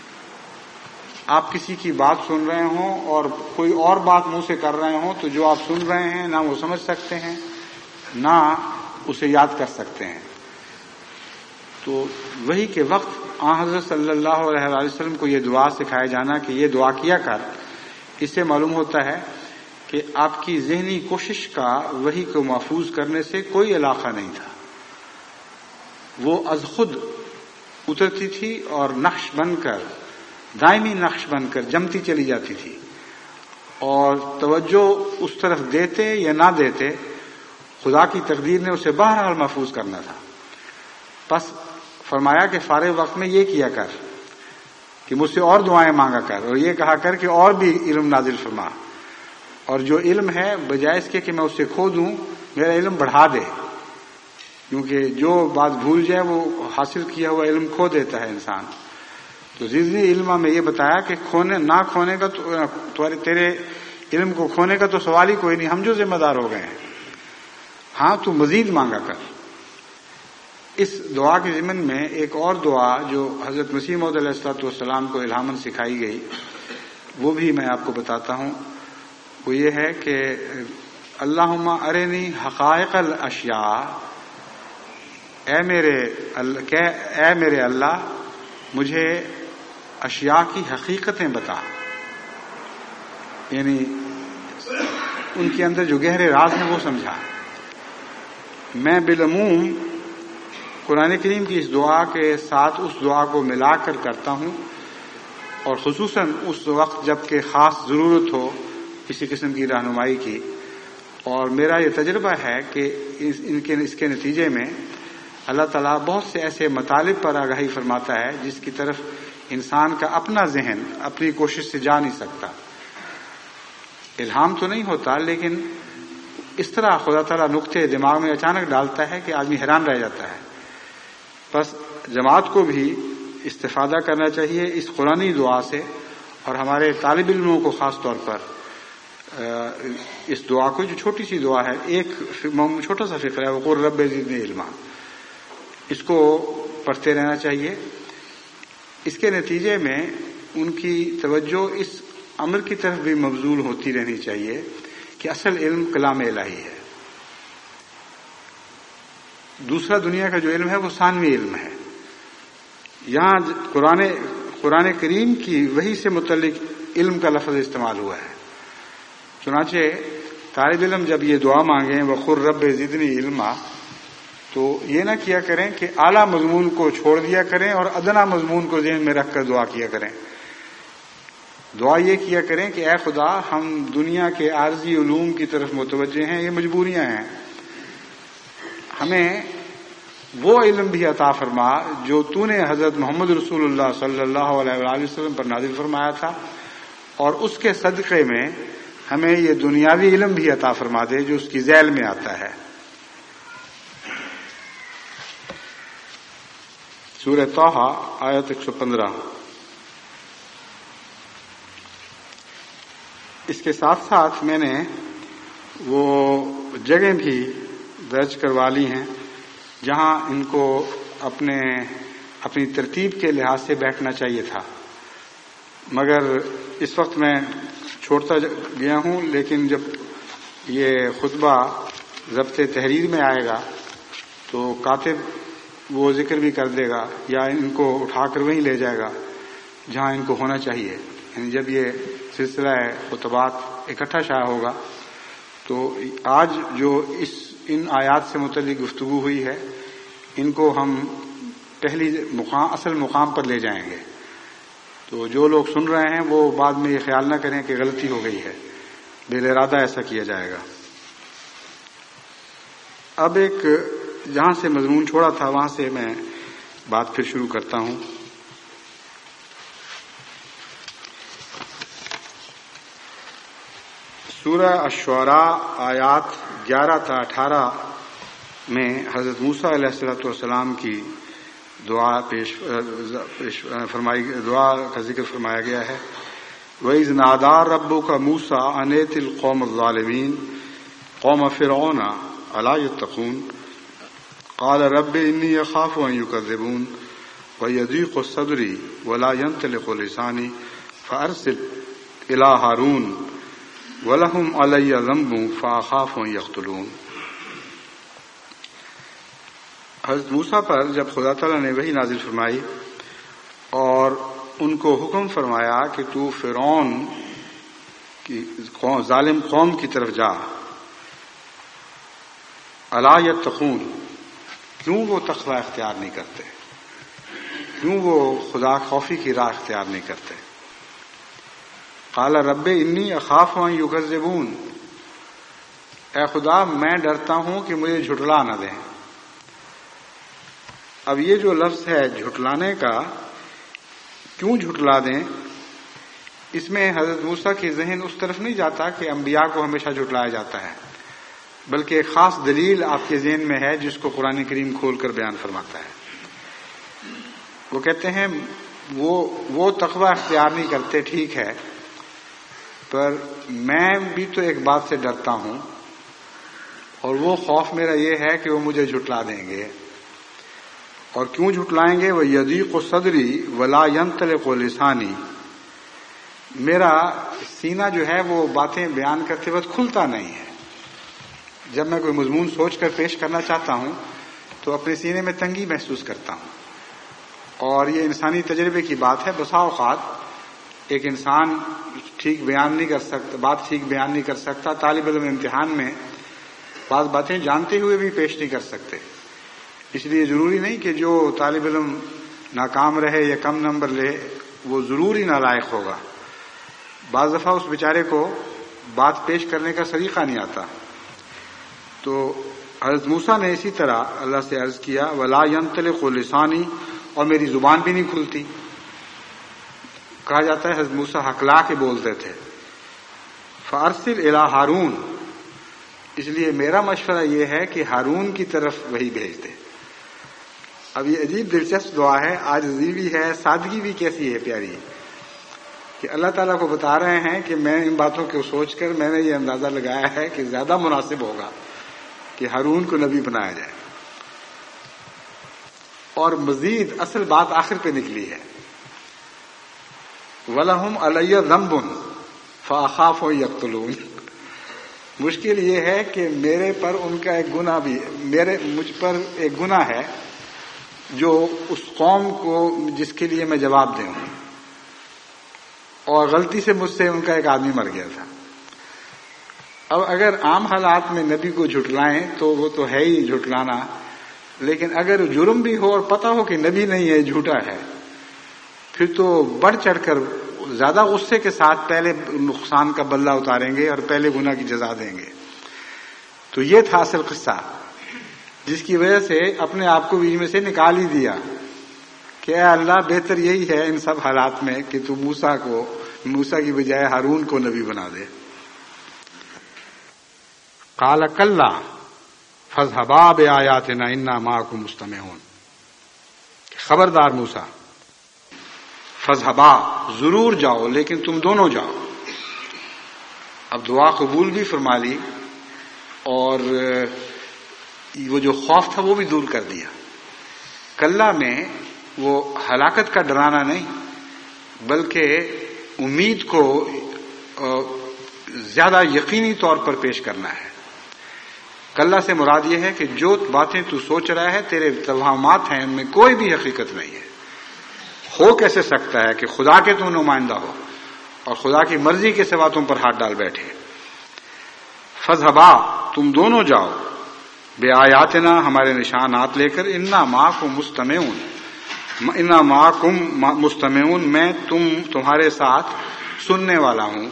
آپ کسی کی بات سن رہے ہوں اور کوئی اور بات منہ سے کر رہے ہوں تو جو آپ سن رہے ہیں نہ وہ سمجھ سکتے ہیں نہ اسے یاد کر سکتے ہیں. تو وہی کے وقت حضرت صلی اللہ علیہ وسلم کو یہ دعا سکھایا جانا کہ یہ دعا کیا کر، اس سے معلوم ہوتا ہے کہ آپ کی ذہنی کوشش کا وحی کو محفوظ کرنے سے کوئی علاقہ نہیں تھا. وہ از خود اترتی تھی اور نقش بن کر، دائمی نقش بن کر جمتی چلی جاتی تھی، اور توجہ اس طرف دیتے یا نہ دیتے خدا کی تقدیر نے اسے بہرحال محفوظ کرنا تھا. بس فرمایا کہ فارغ وقت میں یہ کیا کر کہ مجھ سے اور دعائیں مانگا کر، اور یہ کہا کر کہ اور بھی علم نازل فرما، اور جو علم ہے بجائے اس کے کہ میں اسے کھو دوں میرا علم بڑھا دے، کیونکہ جو بات بھول جائے وہ حاصل کیا ہوا علم کھو دیتا ہے انسان. تو زدنی علما میں یہ بتایا کہ نہ کھونے کا تو تیرے علم کو کھونے کا تو سوال ہی کوئی نہیں، ہم جو ذمہ دار ہو گئے ہیں. ہاں تو مزید مانگا کر. اس دعا کے ضمن میں ایک اور دعا جو حضرت مسیح موعود علیہ الصلوۃ والسلام کو الہاماً سکھائی گئی وہ بھی میں آپ کو بتاتا ہوں. وہ یہ ہے کہ اللہم ارنی حقائق الاشیاء، اے میرے اللہ مجھے اشیاء کی حقیقتیں بتا، یعنی ان کے اندر جو گہرے راز ہیں وہ سمجھا. میں بالعموم قرآن کریم کی اس دعا کے ساتھ اس دعا کو ملا کر کرتا ہوں، اور خصوصاً اس وقت جب کہ خاص ضرورت ہو کسی قسم کی رہنمائی کی. اور میرا یہ تجربہ ہے کہ اس کے نتیجے میں اللہ تعالیٰ بہت سے ایسے مطالب پر آگاہی فرماتا ہے جس کی طرف انسان کا اپنا ذہن اپنی کوشش سے جا نہیں سکتا. الہام تو نہیں ہوتا، لیکن اس طرح خدا تعالیٰ نقطے دماغ میں اچانک ڈالتا ہے کہ آدمی حیران رہ جاتا ہے. بس جماعت کو بھی استفادہ کرنا چاہیے اس قرآنی دعا سے، اور ہمارے طالب علموں کو خاص طور پر اس دعا کو، جو چھوٹی سی دعا ہے، ایک چھوٹا سا فقرہ ہے، وقل رب زدنی علما، اس کو پڑھتے رہنا چاہیے. اس کے نتیجے میں ان کی توجہ اس امر کی طرف بھی مبذول ہوتی رہنی چاہیے کہ اصل علم کلام الہی ہے. دوسرا دنیا کا جو علم ہے وہ ثانوی علم ہے. یہاں قرآن کریم کی وحی سے متعلق علم کا لفظ استعمال ہوا ہے. چنانچہ طالب علم جب یہ دعا مانگیں وقل رب زدنی علما، تو یہ نہ کیا کریں کہ اعلیٰ مضمون کو چھوڑ دیا کریں اور ادنا مضمون کو ذہن میں رکھ کر دعا کیا کریں. دعا یہ کیا کریں کہ اے خدا، ہم دنیا کے عارضی علوم کی طرف متوجہ ہیں، یہ مجبوریاں ہیں، ہمیں وہ علم بھی عطا فرما جو تو نے حضرت محمد رسول اللہ صلی اللہ علیہ وآلہ وسلم پر نازل فرمایا تھا، اور اس کے صدقے میں ہمیں یہ دنیاوی علم بھی عطا فرما دے جو اس کی ذیل میں آتا ہے. سورہ طٰہٰ آیت 115. اس کے ساتھ ساتھ میں نے وہ جگہیں بھی درج کروا لی ہیں جہاں ان کو اپنی ترتیب کے لحاظ سے بیٹھنا چاہیے تھا، مگر اس وقت میں چھوڑتا گیا ہوں. لیکن جب یہ خطبہ ضبط تحریر میں آئے گا تو کاتب وہ ذکر بھی کر دے گا یا ان کو اٹھا کر وہیں لے جائے گا جہاں ان کو ہونا چاہیے. یعنی جب یہ سلسلہ خطبات اکٹھا شائع ہوگا تو آج جو ان آیات سے متعلق گفتگو ہوئی ہے ان کو ہم اصل مقام پر لے جائیں گے. تو جو لوگ سن رہے ہیں وہ بعد میں یہ خیال نہ کریں کہ غلطی ہو گئی ہے، بے ارادہ ایسا کیا جائے گا. اب ایک جہاں سے مضمون چھوڑا تھا وہاں سے میں بات پھر شروع کرتا ہوں. سورہ الشعراء آیات 11 تا 18 میں حضرت موسیٰ علیہ السلام کی دعا دعا کا ذکر فرمایا گیا ہے. وَإِذْ نَادَىٰ رَبُّكَ مُوسَىٰ أَنِ ائْتِ الْقَوْمَ الظَّالِمِينَ قَوْمَ فِرْعَوْنَ أَلَا يَتَّقُونَ قَالَ رَبِّ إِنِّي أَخَافُ أَن يُكَذِّبُونِ وَيَضِيقُ صَدْرِي وَلَا يَنطَلِقُ لِسَانِي فَأَرْسِلْ إِلَىٰ هَارُونَ وَلَهُمْ عَلَيَّ ذَنبٌ فَأَخَافُ أَن يَقْتُلُونِ. حضرت موسیٰ پر جب خدا تعالیٰ نے وحی نازل فرمائی اور ان کو حکم فرمایا کہ تو فرعون کی ظالم قوم کی طرف جا، الا یتقون، کیوں وہ تقوی اختیار نہیں کرتے، کیوں وہ خدا خوفی کی راہ اختیار نہیں کرتے. قال رب انی اخاف ان یکذبون، اے خدا میں ڈرتا ہوں کہ مجھے جھٹلا نہ دیں. اب یہ جو لفظ ہے جھٹلانے کا، کیوں جھٹلا دیں، اس میں حضرت موسیٰ کی ذہن اس طرف نہیں جاتا کہ انبیاء کو ہمیشہ جھٹلایا جاتا ہے، بلکہ ایک خاص دلیل آپ کے ذہن میں ہے جس کو قرآن کریم کھول کر بیان فرماتا ہے. وہ کہتے ہیں وہ تقوی اختیار نہیں کرتے، ٹھیک ہے، پر میں بھی تو ایک بات سے ڈرتا ہوں، اور وہ خوف میرا یہ ہے کہ وہ مجھے جھٹلا دیں گے. اور کیوں جھٹلائیں گے؟ وَيَضِيقُ صَدْرِي وَلَا يَنطَلِقُ لِسَانِي، میرا سینہ جو ہے وہ باتیں بیان کرتے وقت کھلتا نہیں ہے. جب میں کوئی مضمون سوچ کر پیش کرنا چاہتا ہوں تو اپنے سینے میں تنگی محسوس کرتا ہوں، اور یہ انسانی تجربے کی بات ہے. بسا اوقات ایک انسان ٹھیک بیان نہیں کر سکتا، بات ٹھیک بیان نہیں کر سکتا. طالب علم امتحان میں بعض باتیں جانتے ہوئے بھی پیش نہیں کر سکتے. اس لیے ضروری نہیں کہ جو طالب علم ناکام رہے یا کم نمبر لے وہ ضروری نالائق ہوگا. بعض دفعہ اس بیچارے کو بات پیش کرنے کا سلیقہ نہیں آتا. تو حضرت موسیٰ نے اسی طرح اللہ سے عرض کیا وَلَا يَنطَلِقُ لِسَانِي، اور میری زبان بھی نہیں کھلتی. کہا جاتا ہے حضرت موسیٰ ہکلا کے بولتے تھے. فَأَرْسِلْ إِلَىٰ ہارون، اس لیے میرا مشورہ یہ ہے کہ ہارون کی طرف وہی بھیج دے. اب یہ عجیب دلچسپ دعا ہے، عاجزی بھی ہے، سادگی بھی کیسی ہے پیاری. کہ اللہ تعالیٰ کو بتا رہے ہیں کہ میں ان باتوں کو سوچ کر میں نے یہ اندازہ لگایا ہے کہ زیادہ مناسب ہوگا کہ ہارون کو نبی بنایا جائے. اور مزید اصل بات آخر پہ نکلی ہے، وَلَهُمْ عَلَيَّ ذَنْبٌ فَأَخَافُ أَن يَقْتُلُونِ. مشکل یہ ہے کہ میرے پر ان کا ایک گناہ بھی، مجھ پر ایک گناہ ہے جو اس قوم کو جس کے لیے میں جواب دوں، اور غلطی سے مجھ سے ان کا ایک آدمی مر گیا تھا. اب اگر عام حالات میں نبی کو جھٹلائیں تو وہ تو ہے ہی جھٹلانا، لیکن اگر جرم بھی ہو اور پتہ ہو کہ نبی نہیں ہے، جھوٹا ہے، پھر تو بڑھ چڑھ کر زیادہ غصے کے ساتھ پہلے نقصان کا بدلہ اتاریں گے اور پہلے گناہ کی جزا دیں گے. تو یہ تھا اصل قصہ، جس کی وجہ سے اپنے آپ کو بیچ میں سے نکال ہی دیا کہ اے اللہ، بہتر یہی ہے ان سب حالات میں کہ تو موسیٰ کی بجائے ہارون کو نبی بنا دے. قال کلا فاذهبا بآیاتنا انا معکم مستمعون. خبردار موسیٰ، فاذهبا، ضرور جاؤ، لیکن تم دونوں جاؤ. اب دعا قبول بھی فرما لی اور وہ جو خوف تھا وہ بھی دور کر دیا. کلا میں وہ ہلاکت کا ڈرانا نہیں، بلکہ امید کو زیادہ یقینی طور پر پیش کرنا ہے. کلا سے مراد یہ ہے کہ جو باتیں تو سوچ رہا ہے، تیرے توہمات ہیں، ان میں کوئی بھی حقیقت نہیں ہے. ہو کیسے سکتا ہے کہ خدا کے تم نمائندہ ہو اور خدا کی مرضی کے سوا تم پر ہاتھ ڈال بیٹھے. فاذهبا، تم دونوں جاؤ، بآیاتنا، ہمارے نشانات لے کر، انا معکم مستمعون، انا معکم مستمعون، میں تمہارے ساتھ سننے والا ہوں.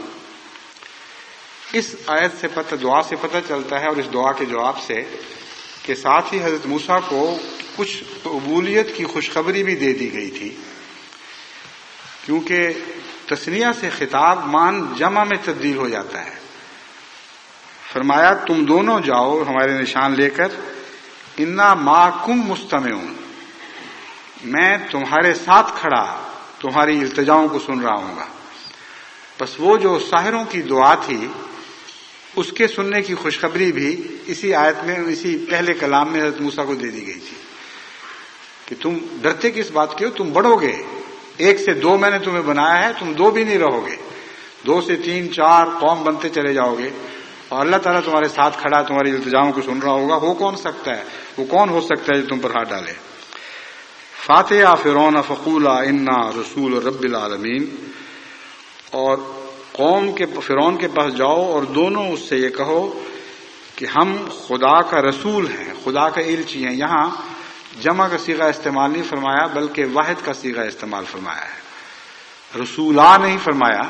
اس آیت سے دعا سے پتہ چلتا ہے، اور اس دعا کے جواب سے، کہ ساتھ ہی حضرت موسیٰ کو کچھ قبولیت کی خوشخبری بھی دے دی گئی تھی، کیونکہ تثنیہ سے خطاب مان جمع میں تبدیل ہو جاتا ہے. فرمایا تم دونوں جاؤ ہمارے نشان لے کر، انا معکم مستمعون، میں تمہارے ساتھ کھڑا تمہاری التجاؤں کو سن رہا ہوں گا. بس وہ جو ساحروں کی دعا تھی اس کے سننے کی خوشخبری بھی اسی آیت میں، اسی پہلے کلام میں حضرت موسیٰ کو دے دی گئی تھی کہ تم ڈرتے کس بات کے ہو، تم بڑھو گے، 1 سے 2 میں نے تمہیں بنایا ہے، تم 2 بھی نہیں رہو گے، 2 سے 3 4 قوم بنتے چلے جاؤ گے، اور اللہ تعالیٰ تمہارے ساتھ کھڑا تمہاری التجاؤں کو سن رہا ہوگا. وہ کون ہو سکتا ہے جو تم پر ہاتھ ڈالے. فاتحہ فرعون فقولا انا رسول رب العالمین، اور فرعون کے پاس جاؤ اور دونوں اس سے یہ کہو کہ ہم خدا کا رسول ہیں، خدا کا ایلچی ہیں. یہاں جمع کا صیغہ استعمال نہیں فرمایا بلکہ واحد کا صیغہ استعمال فرمایا ہے. رسولہ نہیں فرمایا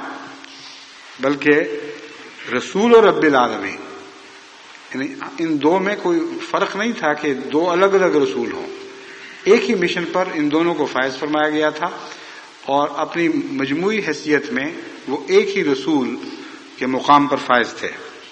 بلکہ رسول رب العالمین. یعنی ان 2 میں کوئی فرق نہیں تھا کہ 2 الگ الگ رسول ہوں، ایک ہی مشن پر ان دونوں کو فائز فرمایا گیا تھا، اور اپنی مجموعی حیثیت میں وہ ایک ہی رسول کے مقام پر فائز تھے.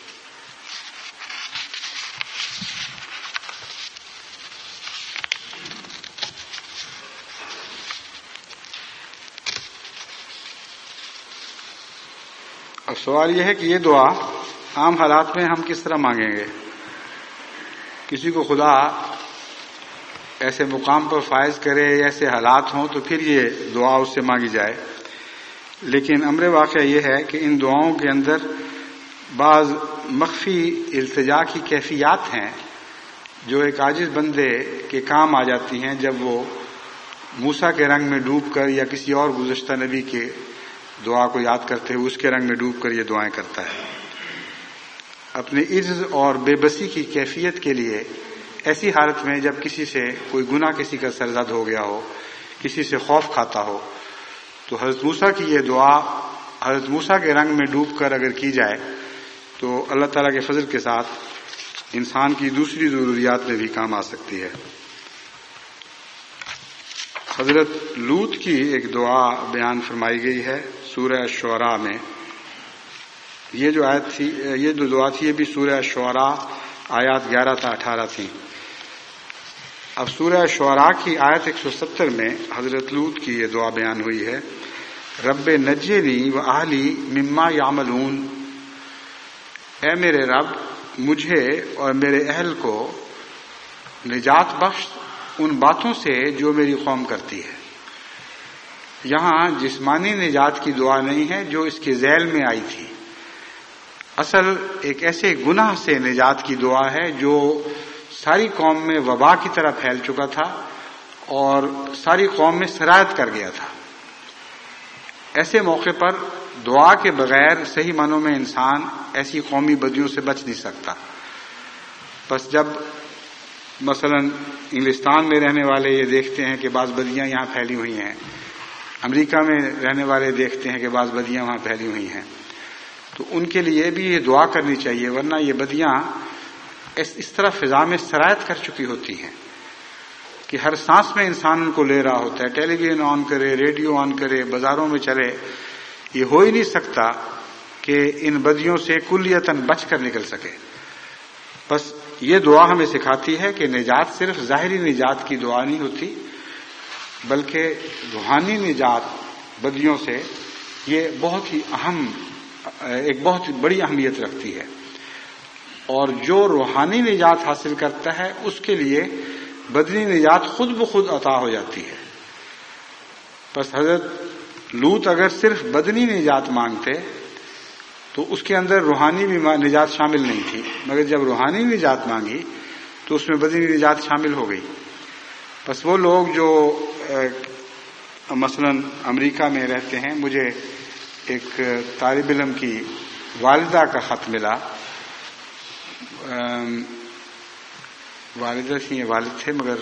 اب سوال یہ ہے کہ یہ دعا عام حالات میں ہم کس طرح مانگیں گے؟ کسی کو خدا ایسے مقام پر فائز کرے، ایسے حالات ہوں تو پھر یہ دعا اس سے مانگی جائے. لیکن امر واقعہ یہ ہے کہ ان دعاؤں کے اندر بعض مخفی التجا کی کیفیات ہیں جو ایک عاجز بندے کے کام آ جاتی ہیں جب وہ موسیٰ کے رنگ میں ڈوب کر یا کسی اور گزشتہ نبی کے دعا کو یاد کرتے ہوئے اس کے رنگ میں ڈوب کر یہ دعائیں کرتا ہے. اپنے عجز اور بے بسی کی کیفیت کے لیے ایسی حالت میں جب کسی سے کوئی گناہ کسی کا سرزد ہو گیا ہو، کسی سے خوف کھاتا ہو، تو حضرت موسیٰ کی یہ دعا حضرت موسیٰ کے رنگ میں ڈوب کر اگر کی جائے تو اللہ تعالیٰ کے فضل کے ساتھ انسان کی دوسری ضروریات میں بھی کام آ سکتی ہے. حضرت لوط کی ایک دعا بیان فرمائی گئی ہے سورہ شعراء میں. یہ جو آیت تھی، یہ جو دعا تھی، یہ بھی سورہ شعراء آیات 11 تا 18 تھیں. اب سورہ شعراء کی آیت 170 میں حضرت لوط کی یہ دعا بیان ہوئی ہے. رب نجنی و اہلی مما یعملون، اے میرے رب مجھے اور میرے اہل کو نجات بخش ان باتوں سے جو میری قوم کرتی ہے۔ یہاں جسمانی نجات کی دعا نہیں ہے جو اس کے ذیل میں آئی تھی، اصل ایک ایسے گناہ سے نجات کی دعا ہے جو ساری قوم میں وبا کی طرح پھیل چکا تھا اور ساری قوم میں سرایت کر گیا تھا۔ ایسے موقع پر دعا کے بغیر صحیح معنوں میں انسان ایسی قومی بدیوں سے بچ نہیں سکتا۔ بس جب مثلا انگلستان میں رہنے والے یہ دیکھتے ہیں کہ بعض بدیاں یہاں پھیلی ہوئی ہیں، امریکہ میں رہنے والے دیکھتے ہیں کہ بعض بدیاں وہاں پھیلی ہوئی ہیں، تو ان کے لیے بھی یہ دعا کرنی چاہیے، ورنہ یہ بدیاں اس طرح فضا میں سرایت کر چکی ہوتی ہیں کہ ہر سانس میں انسان ان کو لے رہا ہوتا ہے۔ ٹیلی ویژن آن کرے، ریڈیو آن کرے، بازاروں میں چلے، یہ ہو ہی نہیں سکتا کہ ان بدیوں سے کلیتاً بچ کر نکل سکے۔ بس یہ دعا ہمیں سکھاتی ہے کہ نجات صرف ظاہری نجات کی دعا نہیں ہوتی، بلکہ روحانی نجات بدیوں سے یہ بہت ہی ایک بہت بڑی اہمیت رکھتی ہے، اور جو روحانی نجات حاصل کرتا ہے اس کے لیے بدنی نجات خود بخود عطا ہو جاتی ہے۔ بس حضرت لوط اگر صرف بدنی نجات مانگتے تو اس کے اندر روحانی بھی نجات شامل نہیں تھی، مگر جب روحانی نجات مانگی تو اس میں بدنی نجات شامل ہو گئی۔ بس وہ لوگ جو مثلا امریکہ میں رہتے ہیں، مجھے ایک طالب علم کی والدہ کا خط ملا، والدہ تھی، والد تھے مگر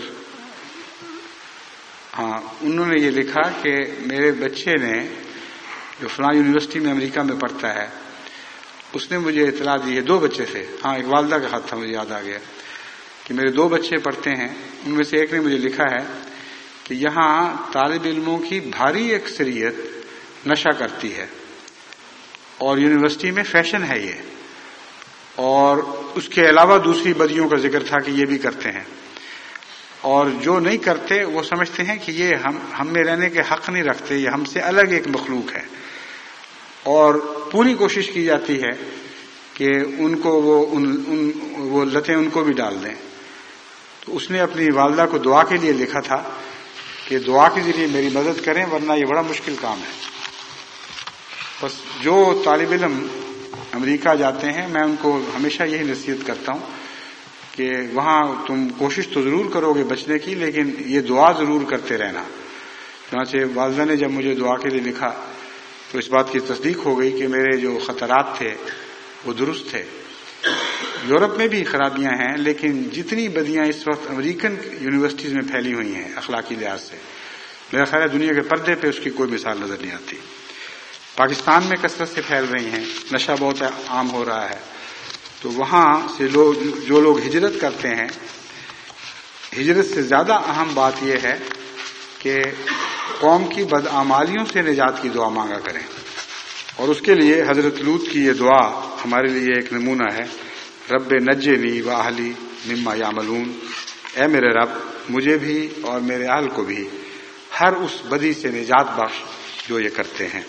ہاں، انہوں نے یہ لکھا کہ میرے بچے نے جو فلاں یونیورسٹی میں امریکہ میں پڑھتا ہے، اس نے مجھے اطلاع دی ہے، 2 بچے تھے، ہاں ایک والدہ کا خط تھا، مجھے یاد آ گیا کہ میرے 2 بچے پڑھتے ہیں، ان میں سے ایک نے مجھے لکھا ہے کہ یہاں طالب علموں کی بھاری اکثریت نشہ کرتی ہے اور یونیورسٹی میں فیشن ہے یہ، اور اس کے علاوہ دوسری بدیوں کا ذکر تھا کہ یہ بھی کرتے ہیں، اور جو نہیں کرتے وہ سمجھتے ہیں کہ یہ ہم میں رہنے کے حق نہیں رکھتے، یہ ہم سے الگ ایک مخلوق ہے، اور پوری کوشش کی جاتی ہے کہ ان کو وہ لتیں ان کو بھی ڈال دیں۔ تو اس نے اپنی والدہ کو دعا کے لیے لکھا تھا کہ دعا کے ذریعے میری مدد کریں ورنہ یہ بڑا مشکل کام ہے۔ بس جو طالب علم امریکہ جاتے ہیں، میں ان کو ہمیشہ یہی نصیحت کرتا ہوں کہ وہاں تم کوشش تو ضرور کرو گے بچنے کی، لیکن یہ دعا ضرور کرتے رہنا۔ چنانچہ والدہ نے جب مجھے دعا کے لیے لکھا تو اس بات کی تصدیق ہو گئی کہ میرے جو خطرات تھے وہ درست تھے۔ یورپ میں بھی خرابیاں ہیں، لیکن جتنی بدیاں اس وقت امریکن یونیورسٹیز میں پھیلی ہوئی ہیں اخلاقی لحاظ سے، میرا خیال ہے دنیا کے پردے پہ اس کی کوئی مثال نظر نہیں آتی۔ پاکستان میں کثرت سے پھیل رہی ہیں، نشہ بہت عام ہو رہا ہے، تو وہاں سے جو لوگ ہجرت کرتے ہیں، ہجرت سے زیادہ اہم بات یہ ہے کہ قوم کی بدعمالیوں سے نجات کی دعا مانگا کریں، اور اس کے لیے حضرت لوط کی یہ دعا ہمارے لیے ایک نمونہ ہے۔ رب نجنی و اہلی مما یعملون، اے میرے رب مجھے بھی اور میرے اہل کو بھی ہر اس بدی سے نجات بخش جو یہ کرتے ہیں۔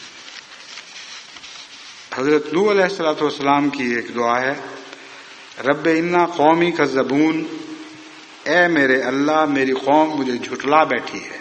حضرت نوح علیہ الصلوۃ والسلام کی ایک دعا ہے، رب انا قومی کذبون، اے میرے اللہ میری قوم مجھے جھٹلا بیٹھی ہے،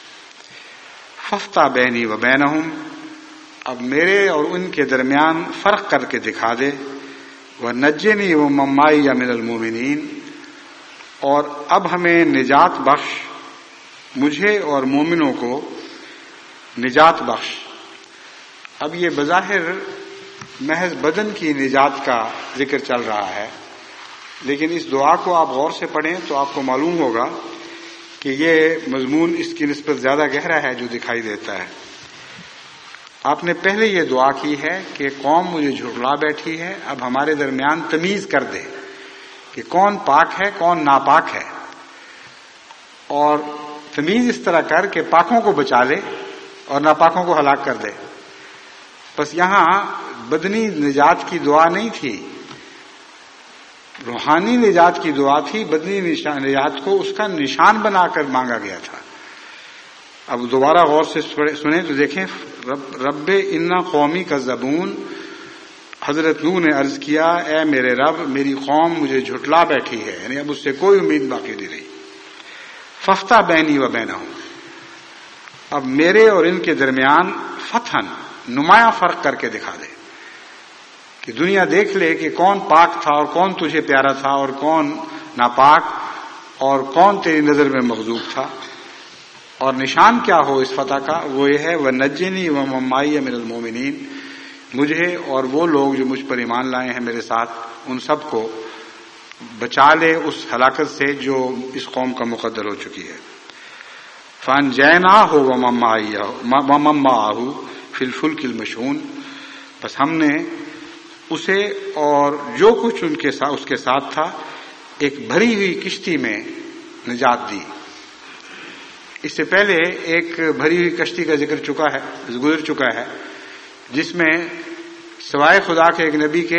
فافتح بینی و بینہم، اب میرے اور ان کے درمیان فرق کر کے دکھا دے، ونجنی ومن معی من المؤمنین، اور اب ہمیں نجات بخش، مجھے اور مومنوں کو نجات بخش۔ اب یہ بظاہر محض بدن کی نجات کا ذکر چل رہا ہے، لیکن اس دعا کو آپ غور سے پڑھیں تو آپ کو معلوم ہوگا کہ یہ مضمون اس کی نسبت زیادہ گہرا ہے جو دکھائی دیتا ہے۔ آپ نے پہلے یہ دعا کی ہے کہ قوم مجھے جھٹلا بیٹھی ہے، اب ہمارے درمیان تمیز کر دے کہ کون پاک ہے کون ناپاک ہے، اور تمیز اس طرح کر کہ پاکوں کو بچا لے اور ناپاکوں کو ہلاک کر دے۔ بس یہاں بدنی نجات کی دعا نہیں تھی، روحانی نجات کی دعا تھی۔ بدنی نجات کو اس کا نشان بنا کر مانگا گیا تھا اب دوبارہ غور سے سنیں تو دیکھیں، رب انا قومی کا زبون، حضرت نوح نے عرض کیا اے میرے رب میری قوم مجھے جھٹلا بیٹھی ہے، یعنی اب اس سے کوئی امید باقی نہیں رہی. ففتح بینی و بینہم، اب میرے اور ان کے درمیان فتحن نمایاں فرق کر کے دکھا دے کہ دنیا دیکھ لے کہ کون پاک تھا اور کون تجھے پیارا تھا اور کون ناپاک اور کون تیری نظر میں مغضوب تھا. اور نشان کیا ہو اس فتح کا، وہ یہ ہے وَنَجِّنِي وَمَن مَّعِيَ مِنَ الْمُؤْمِنِينَ، مجھے اور وہ لوگ جو مجھ پر ایمان لائے ہیں میرے ساتھ ان سب کو بچا لے اس ہلاکت سے جو اس قوم کا مقدر ہو چکی ہے. فَأَنجَيْنَاهُ وَمَن مَّعَهُ فِي الْفُلْكِ الْمَشْحُونِ، بس ہم نے اسے اور جو کچھ اس کے ساتھ تھا ایک بھری ہوئی کشتی میں نجات دی. اس سے پہلے ایک بھری ہوئی کشتی کا ذکر گزر چکا ہے جس میں سوائے خدا کے ایک نبی کے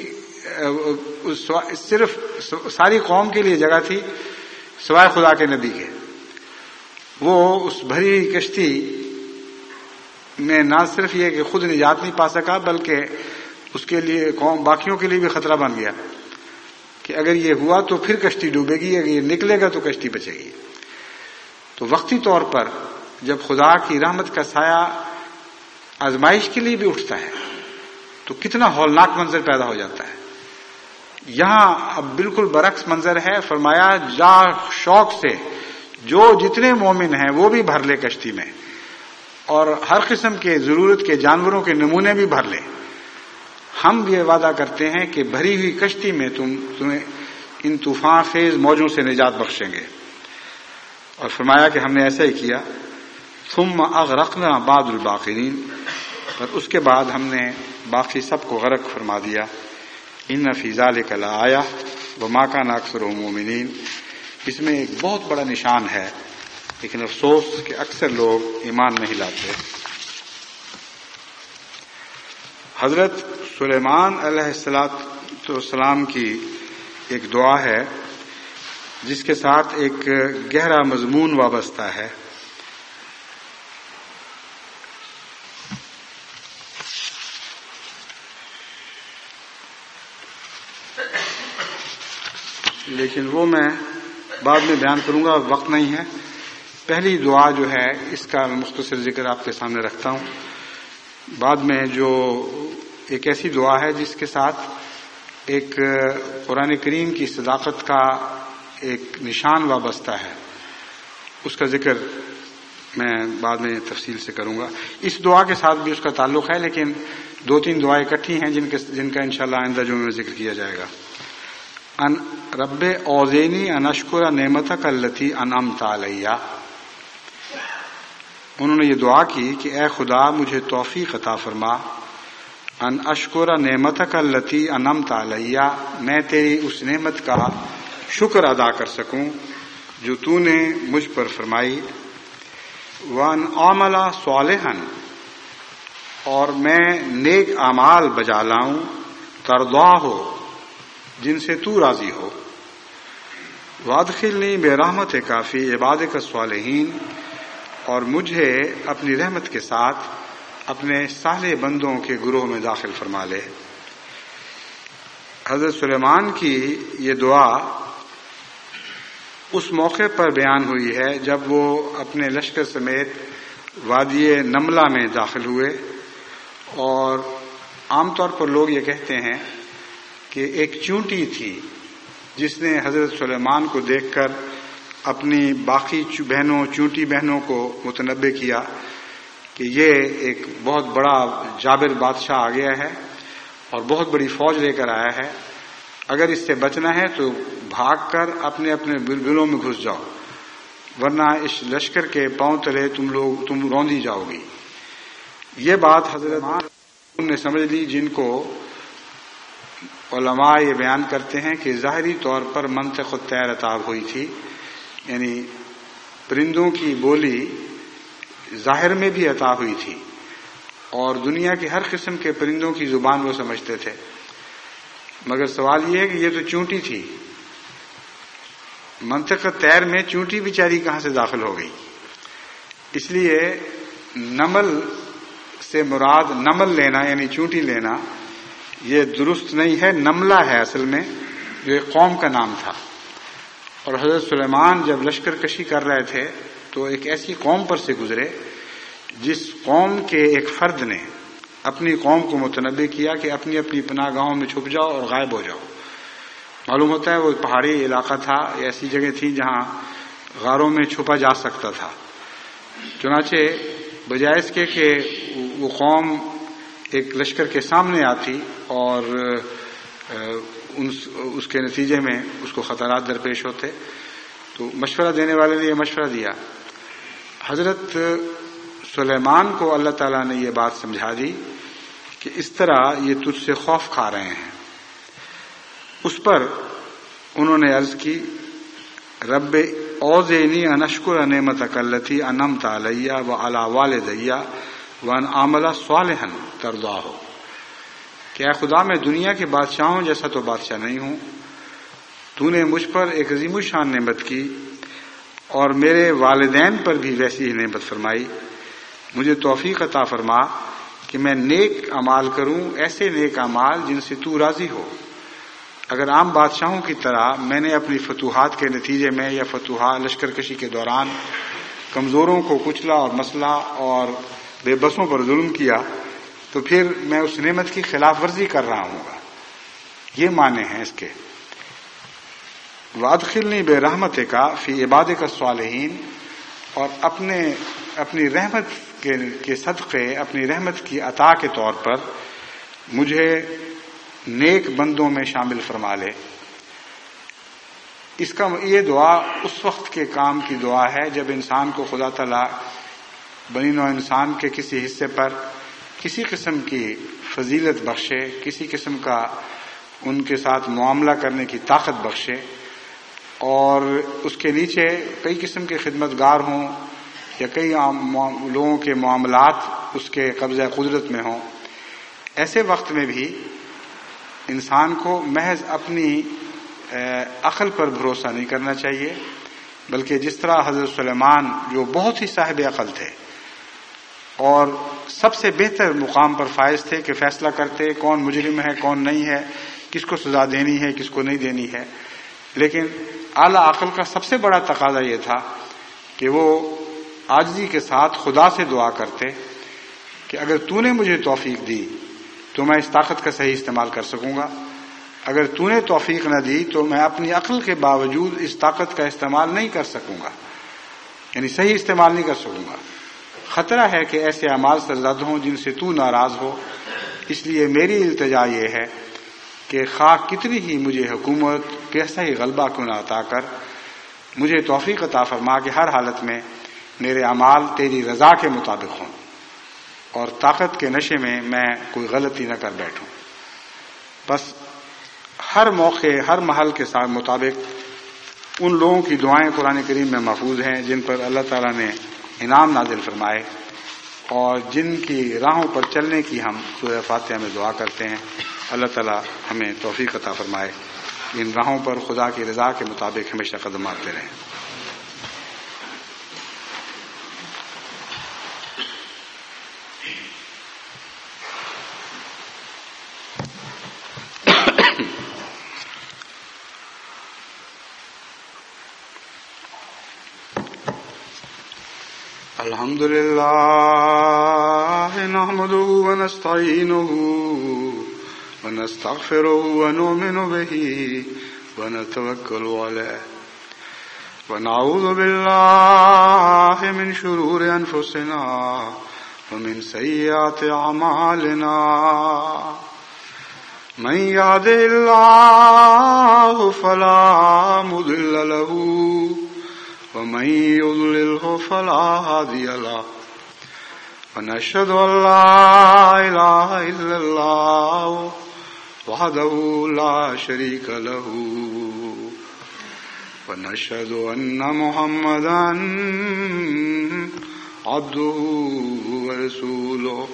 صرف ساری قوم کے لیے جگہ تھی سوائے خدا کے نبی کے. وہ اس بھری ہوئی کشتی میں نہ صرف یہ کہ خود نجات نہیں پا سکا بلکہ اس کے لیے باقیوں کے لیے بھی خطرہ بن گیا کہ اگر یہ ہوا تو پھر کشتی ڈوبے گی، اگر یہ نکلے گا تو کشتی بچے گی. تو وقتی طور پر جب خدا کی رحمت کا سایہ آزمائش کے لیے بھی اٹھتا ہے تو کتنا ہولناک منظر پیدا ہو جاتا ہے. یہاں اب بالکل برعکس منظر ہے. فرمایا جا شوق سے جو جتنے مومن ہیں وہ بھی بھر لے کشتی میں، اور ہر قسم کے ضرورت کے جانوروں کے نمونے بھی بھر لے. ہم بھی وعدہ کرتے ہیں کہ بھری ہوئی کشتی میں تمہیں ان طوفان خیز موجوں سے نجات بخشیں گے. اور فرمایا کہ ہم نے ایسا ہی کیا. ثم اغرقنا بعد الباقرین، اور اس کے بعد ہم نے باقی سب کو غرق فرما دیا. ان فی ذلک لآیہ وما کان اکثرهم مؤمنین، اس میں ایک بہت بڑا نشان ہے، لیکن افسوس کہ اکثر لوگ ایمان نہیں لاتے. حضرت سلیمان علیہ السلام کی ایک دعا ہے جس کے ساتھ ایک گہرا مضمون وابستہ ہے. لیکن وہ میں بعد میں بیان کروں گا، وقت نہیں ہے. پہلی دعا جو ہے اس کا مختصر ذکر آپ کے سامنے رکھتا ہوں. بعد میں جو ایک ایسی دعا ہے جس کے ساتھ ایک قرآن کریم کی صداقت کا ایک نشان وابستہ ہے، اس کا ذکر میں بعد میں تفصیل سے کروں گا. اس دعا کے ساتھ بھی اس کا تعلق ہے، لیکن دو تین دعائیں اکٹھی ہیں جن کا انشاءاللہ آئندہ جمعے میں ذکر کیا جائے گا. ان رب اوزینی ان اشکر نعمتک التی انعمت علیہ، انہوں نے یہ دعا کی کہ اے خدا مجھے توفیق عطا فرما، ان اشکر نعمتک التی انعمت علیہ، میں تیری اس نعمت کا شکر ادا کر سکوں جو تو نے مجھ پر فرمائی. وان اعمل صالحا، اور میں نیک اعمال بجا لاؤں، ترضا ہو جن سے تو راضی ہو. وادخلنی برحمتک فی عبادک الصالحین، اور مجھے اپنی رحمت کے ساتھ اپنے صالح بندوں کے گروہ میں داخل فرما لے. حضرت سلیمان کی یہ دعا اس موقع پر بیان ہوئی ہے جب وہ اپنے لشکر سمیت وادی نملہ میں داخل ہوئے. اور عام طور پر لوگ یہ کہتے ہیں کہ ایک چونٹی تھی جس نے حضرت سلیمان کو دیکھ کر اپنی باقی چونٹی بہنوں کو متنبع کیا کہ یہ ایک بہت بڑا جابر بادشاہ آ گیا ہے اور بہت بڑی فوج لے کر آیا ہے، اگر اس سے بچنا ہے تو بھاگ کر اپنے اپنے بلبلوں میں گھس جاؤ، ورنہ اس لشکر کے پاؤں تلے تم روندی جاؤ گی. یہ بات حضرت نے سمجھ لی، جن کو علماء یہ بیان کرتے ہیں کہ ظاہری طور پر منطق الطیر عطا ہوئی تھی، یعنی پرندوں کی بولی ظاہر میں بھی عطا ہوئی تھی اور دنیا کے ہر قسم کے پرندوں کی زبان وہ سمجھتے تھے. مگر سوال یہ ہے کہ یہ تو چونٹی تھی، منطق الطیر میں چونٹی بیچاری کہاں سے داخل ہو گئی؟ اس لیے نمل سے مراد نمل لینا یعنی چونٹی لینا یہ درست نہیں ہے، نملہ ہے اصل میں، جو ایک قوم کا نام تھا. اور حضرت سلیمان جب لشکر کشی کر رہے تھے تو ایک ایسی قوم پر سے گزرے جس قوم کے ایک فرد نے اپنی قوم کو متنبع کیا کہ اپنی اپنی پناہ گاہوں میں چھپ جاؤ اور غائب ہو جاؤ. معلوم ہوتا ہے وہ پہاڑی علاقہ تھا، ایسی جگہ تھی جہاں غاروں میں چھپا جا سکتا تھا. چنانچہ بجائے اس کے کہ وہ قوم ایک لشکر کے سامنے آتی اور اس کے نتیجے میں اس کو خطرات درپیش ہوتے، تو مشورہ دینے والے نے یہ مشورہ دیا. حضرت سلیمان کو اللہ تعالیٰ نے یہ بات سمجھا دی کہ اس طرح یہ تجھ سے خوف کھا رہے ہیں. اس پر انہوں نے عرض کی رب اوزینی ان اشکر نعمتک التی انعمت علی وعلی والدی وان اعمل صالحا ترضاہ، کہ اے خدا میں دنیا کے بادشاہوں جیسا تو بادشاہ نہیں ہوں، تو نے مجھ پر ایک عظیم الشان نعمت کی اور میرے والدین پر بھی ویسی ہی نعمت فرمائی. مجھے توفیق عطا فرما کہ میں نیک اعمال کروں، ایسے نیک اعمال جن سے تو راضی ہو. اگر عام بادشاہوں کی طرح میں نے اپنی فتوحات کے نتیجے میں یا فتوحات لشکر کشی کے دوران کمزوروں کو کچلا اور مسلا اور بے بسوں پر ظلم کیا تو پھر میں اس نعمت کی خلاف ورزی کر رہا ہوں گا. یہ معنی ہیں اس کے. وادخلنی برحمتک فی عبادک الصالحین، اور اپنی رحمت کے صدقے، اپنی رحمت کی عطا کے طور پر مجھے نیک بندوں میں شامل فرما لے. اس کا یہ دعا اس وقت کے کام کی دعا ہے جب انسان کو خدا تعالیٰ بنی نوع انسان کے کسی حصے پر کسی قسم کی فضیلت بخشے، کسی قسم کا ان کے ساتھ معاملہ کرنے کی طاقت بخشے، اور اس کے نیچے کئی قسم کے خدمتگار ہوں یا کئی لوگوں کے معاملات اس کے قبضہ قدرت میں ہوں. ایسے وقت میں بھی انسان کو محض اپنی عقل پر بھروسہ نہیں کرنا چاہیے، بلکہ جس طرح حضرت سلیمان جو بہت ہی صاحب عقل تھے اور سب سے بہتر مقام پر فائز تھے کہ فیصلہ کرتے کون مجرم ہے کون نہیں ہے، کس کو سزا دینی ہے کس کو نہیں دینی ہے، لیکن اعلیٰ عقل کا سب سے بڑا تقاضا یہ تھا کہ وہ عاجزی کے ساتھ خدا سے دعا کرتے کہ اگر تو نے مجھے توفیق دی تو میں اس طاقت کا صحیح استعمال کر سکوں گا، اگر تو نے توفیق نہ دی تو میں اپنی عقل کے باوجود اس طاقت کا استعمال نہیں کر سکوں گا، یعنی صحیح استعمال نہیں کر سکوں گا. خطرہ ہے کہ ایسے اعمال سرزد ہوں جن سے تو ناراض ہو. اس لیے میری التجا یہ ہے کہ خواہ کتنی ہی مجھے حکومت کیسا ہی غلبہ کیوں نہ عطا کر، مجھے توفیق عطا فرما کہ ہر حالت میں میرے اعمال تیری رضا کے مطابق ہوں اور طاقت کے نشے میں کوئی غلطی نہ کر بیٹھوں. بس ہر موقع ہر محل کے ساتھ مطابق ان لوگوں کی دعائیں قرآن کریم میں محفوظ ہیں جن پر اللہ تعالیٰ نے انعام نازل فرمائے اور جن کی راہوں پر چلنے کی ہم سورہ فاتحہ میں دعا کرتے ہیں. اللہ تعالیٰ ہمیں توفیق عطا فرمائے ان راہوں پر خدا کی رضا کے مطابق ہمیشہ قدم آتے رہیں. الحمد للہ نحمده ونستعینه ونستغفره ونؤمن به ونتوکل علیه ونعوذ باللہ من شرور انفسنا ومن سیئات اعمالنا من یهده اللہ فلا مضل له ومن يضلله فلا هادي له ونشهد أن لا إله إلا الله وحده لا شريك له ونشهد أن محمدا عبده ورسوله.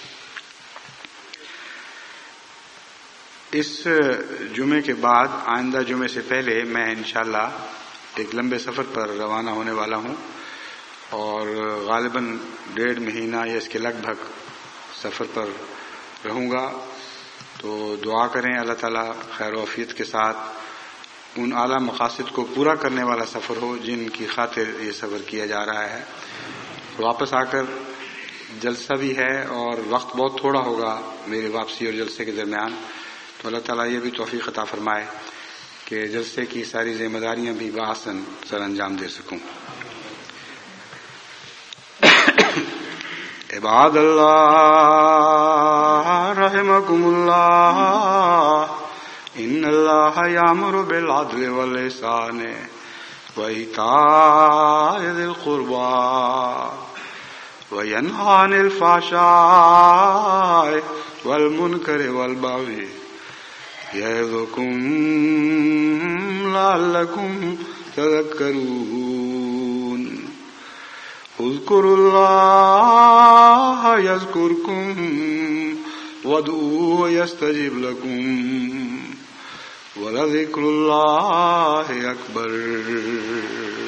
اس جمعے کے بعد آئندہ جمعے سے پہلے میں انشاءاللہ ایک لمبے سفر پر روانہ ہونے والا ہوں اور غالباً 1.5 مہینہ یا اس کے لگ بھگ سفر پر رہوں گا. تو دعا کریں اللہ تعالیٰ خیر و عافیت کے ساتھ ان اعلیٰ مقاصد کو پورا کرنے والا سفر ہو جن کی خاطر یہ سفر کیا جا رہا ہے. واپس آ کر جلسہ بھی ہے اور وقت بہت تھوڑا ہوگا میری واپسی اور جلسے کے درمیان. تو اللہ تعالیٰ یہ بھی توفیق عطا فرمائے کہ جلسے کی ساری ذمہ داریاں بھی بآسن سر انجام دے سکوں. عباد اللہ رحمکم اللہ ان اللہ یامر بالعدل والإحسان وإیتاء ذی القربى وینہی عن الفحشاء والمنکر والبغی یعظکم لعلکم تذکرون. اذکروا اللہ یذکرکم وادعوہ یستجب لکم ولذکر اللہ اکبر.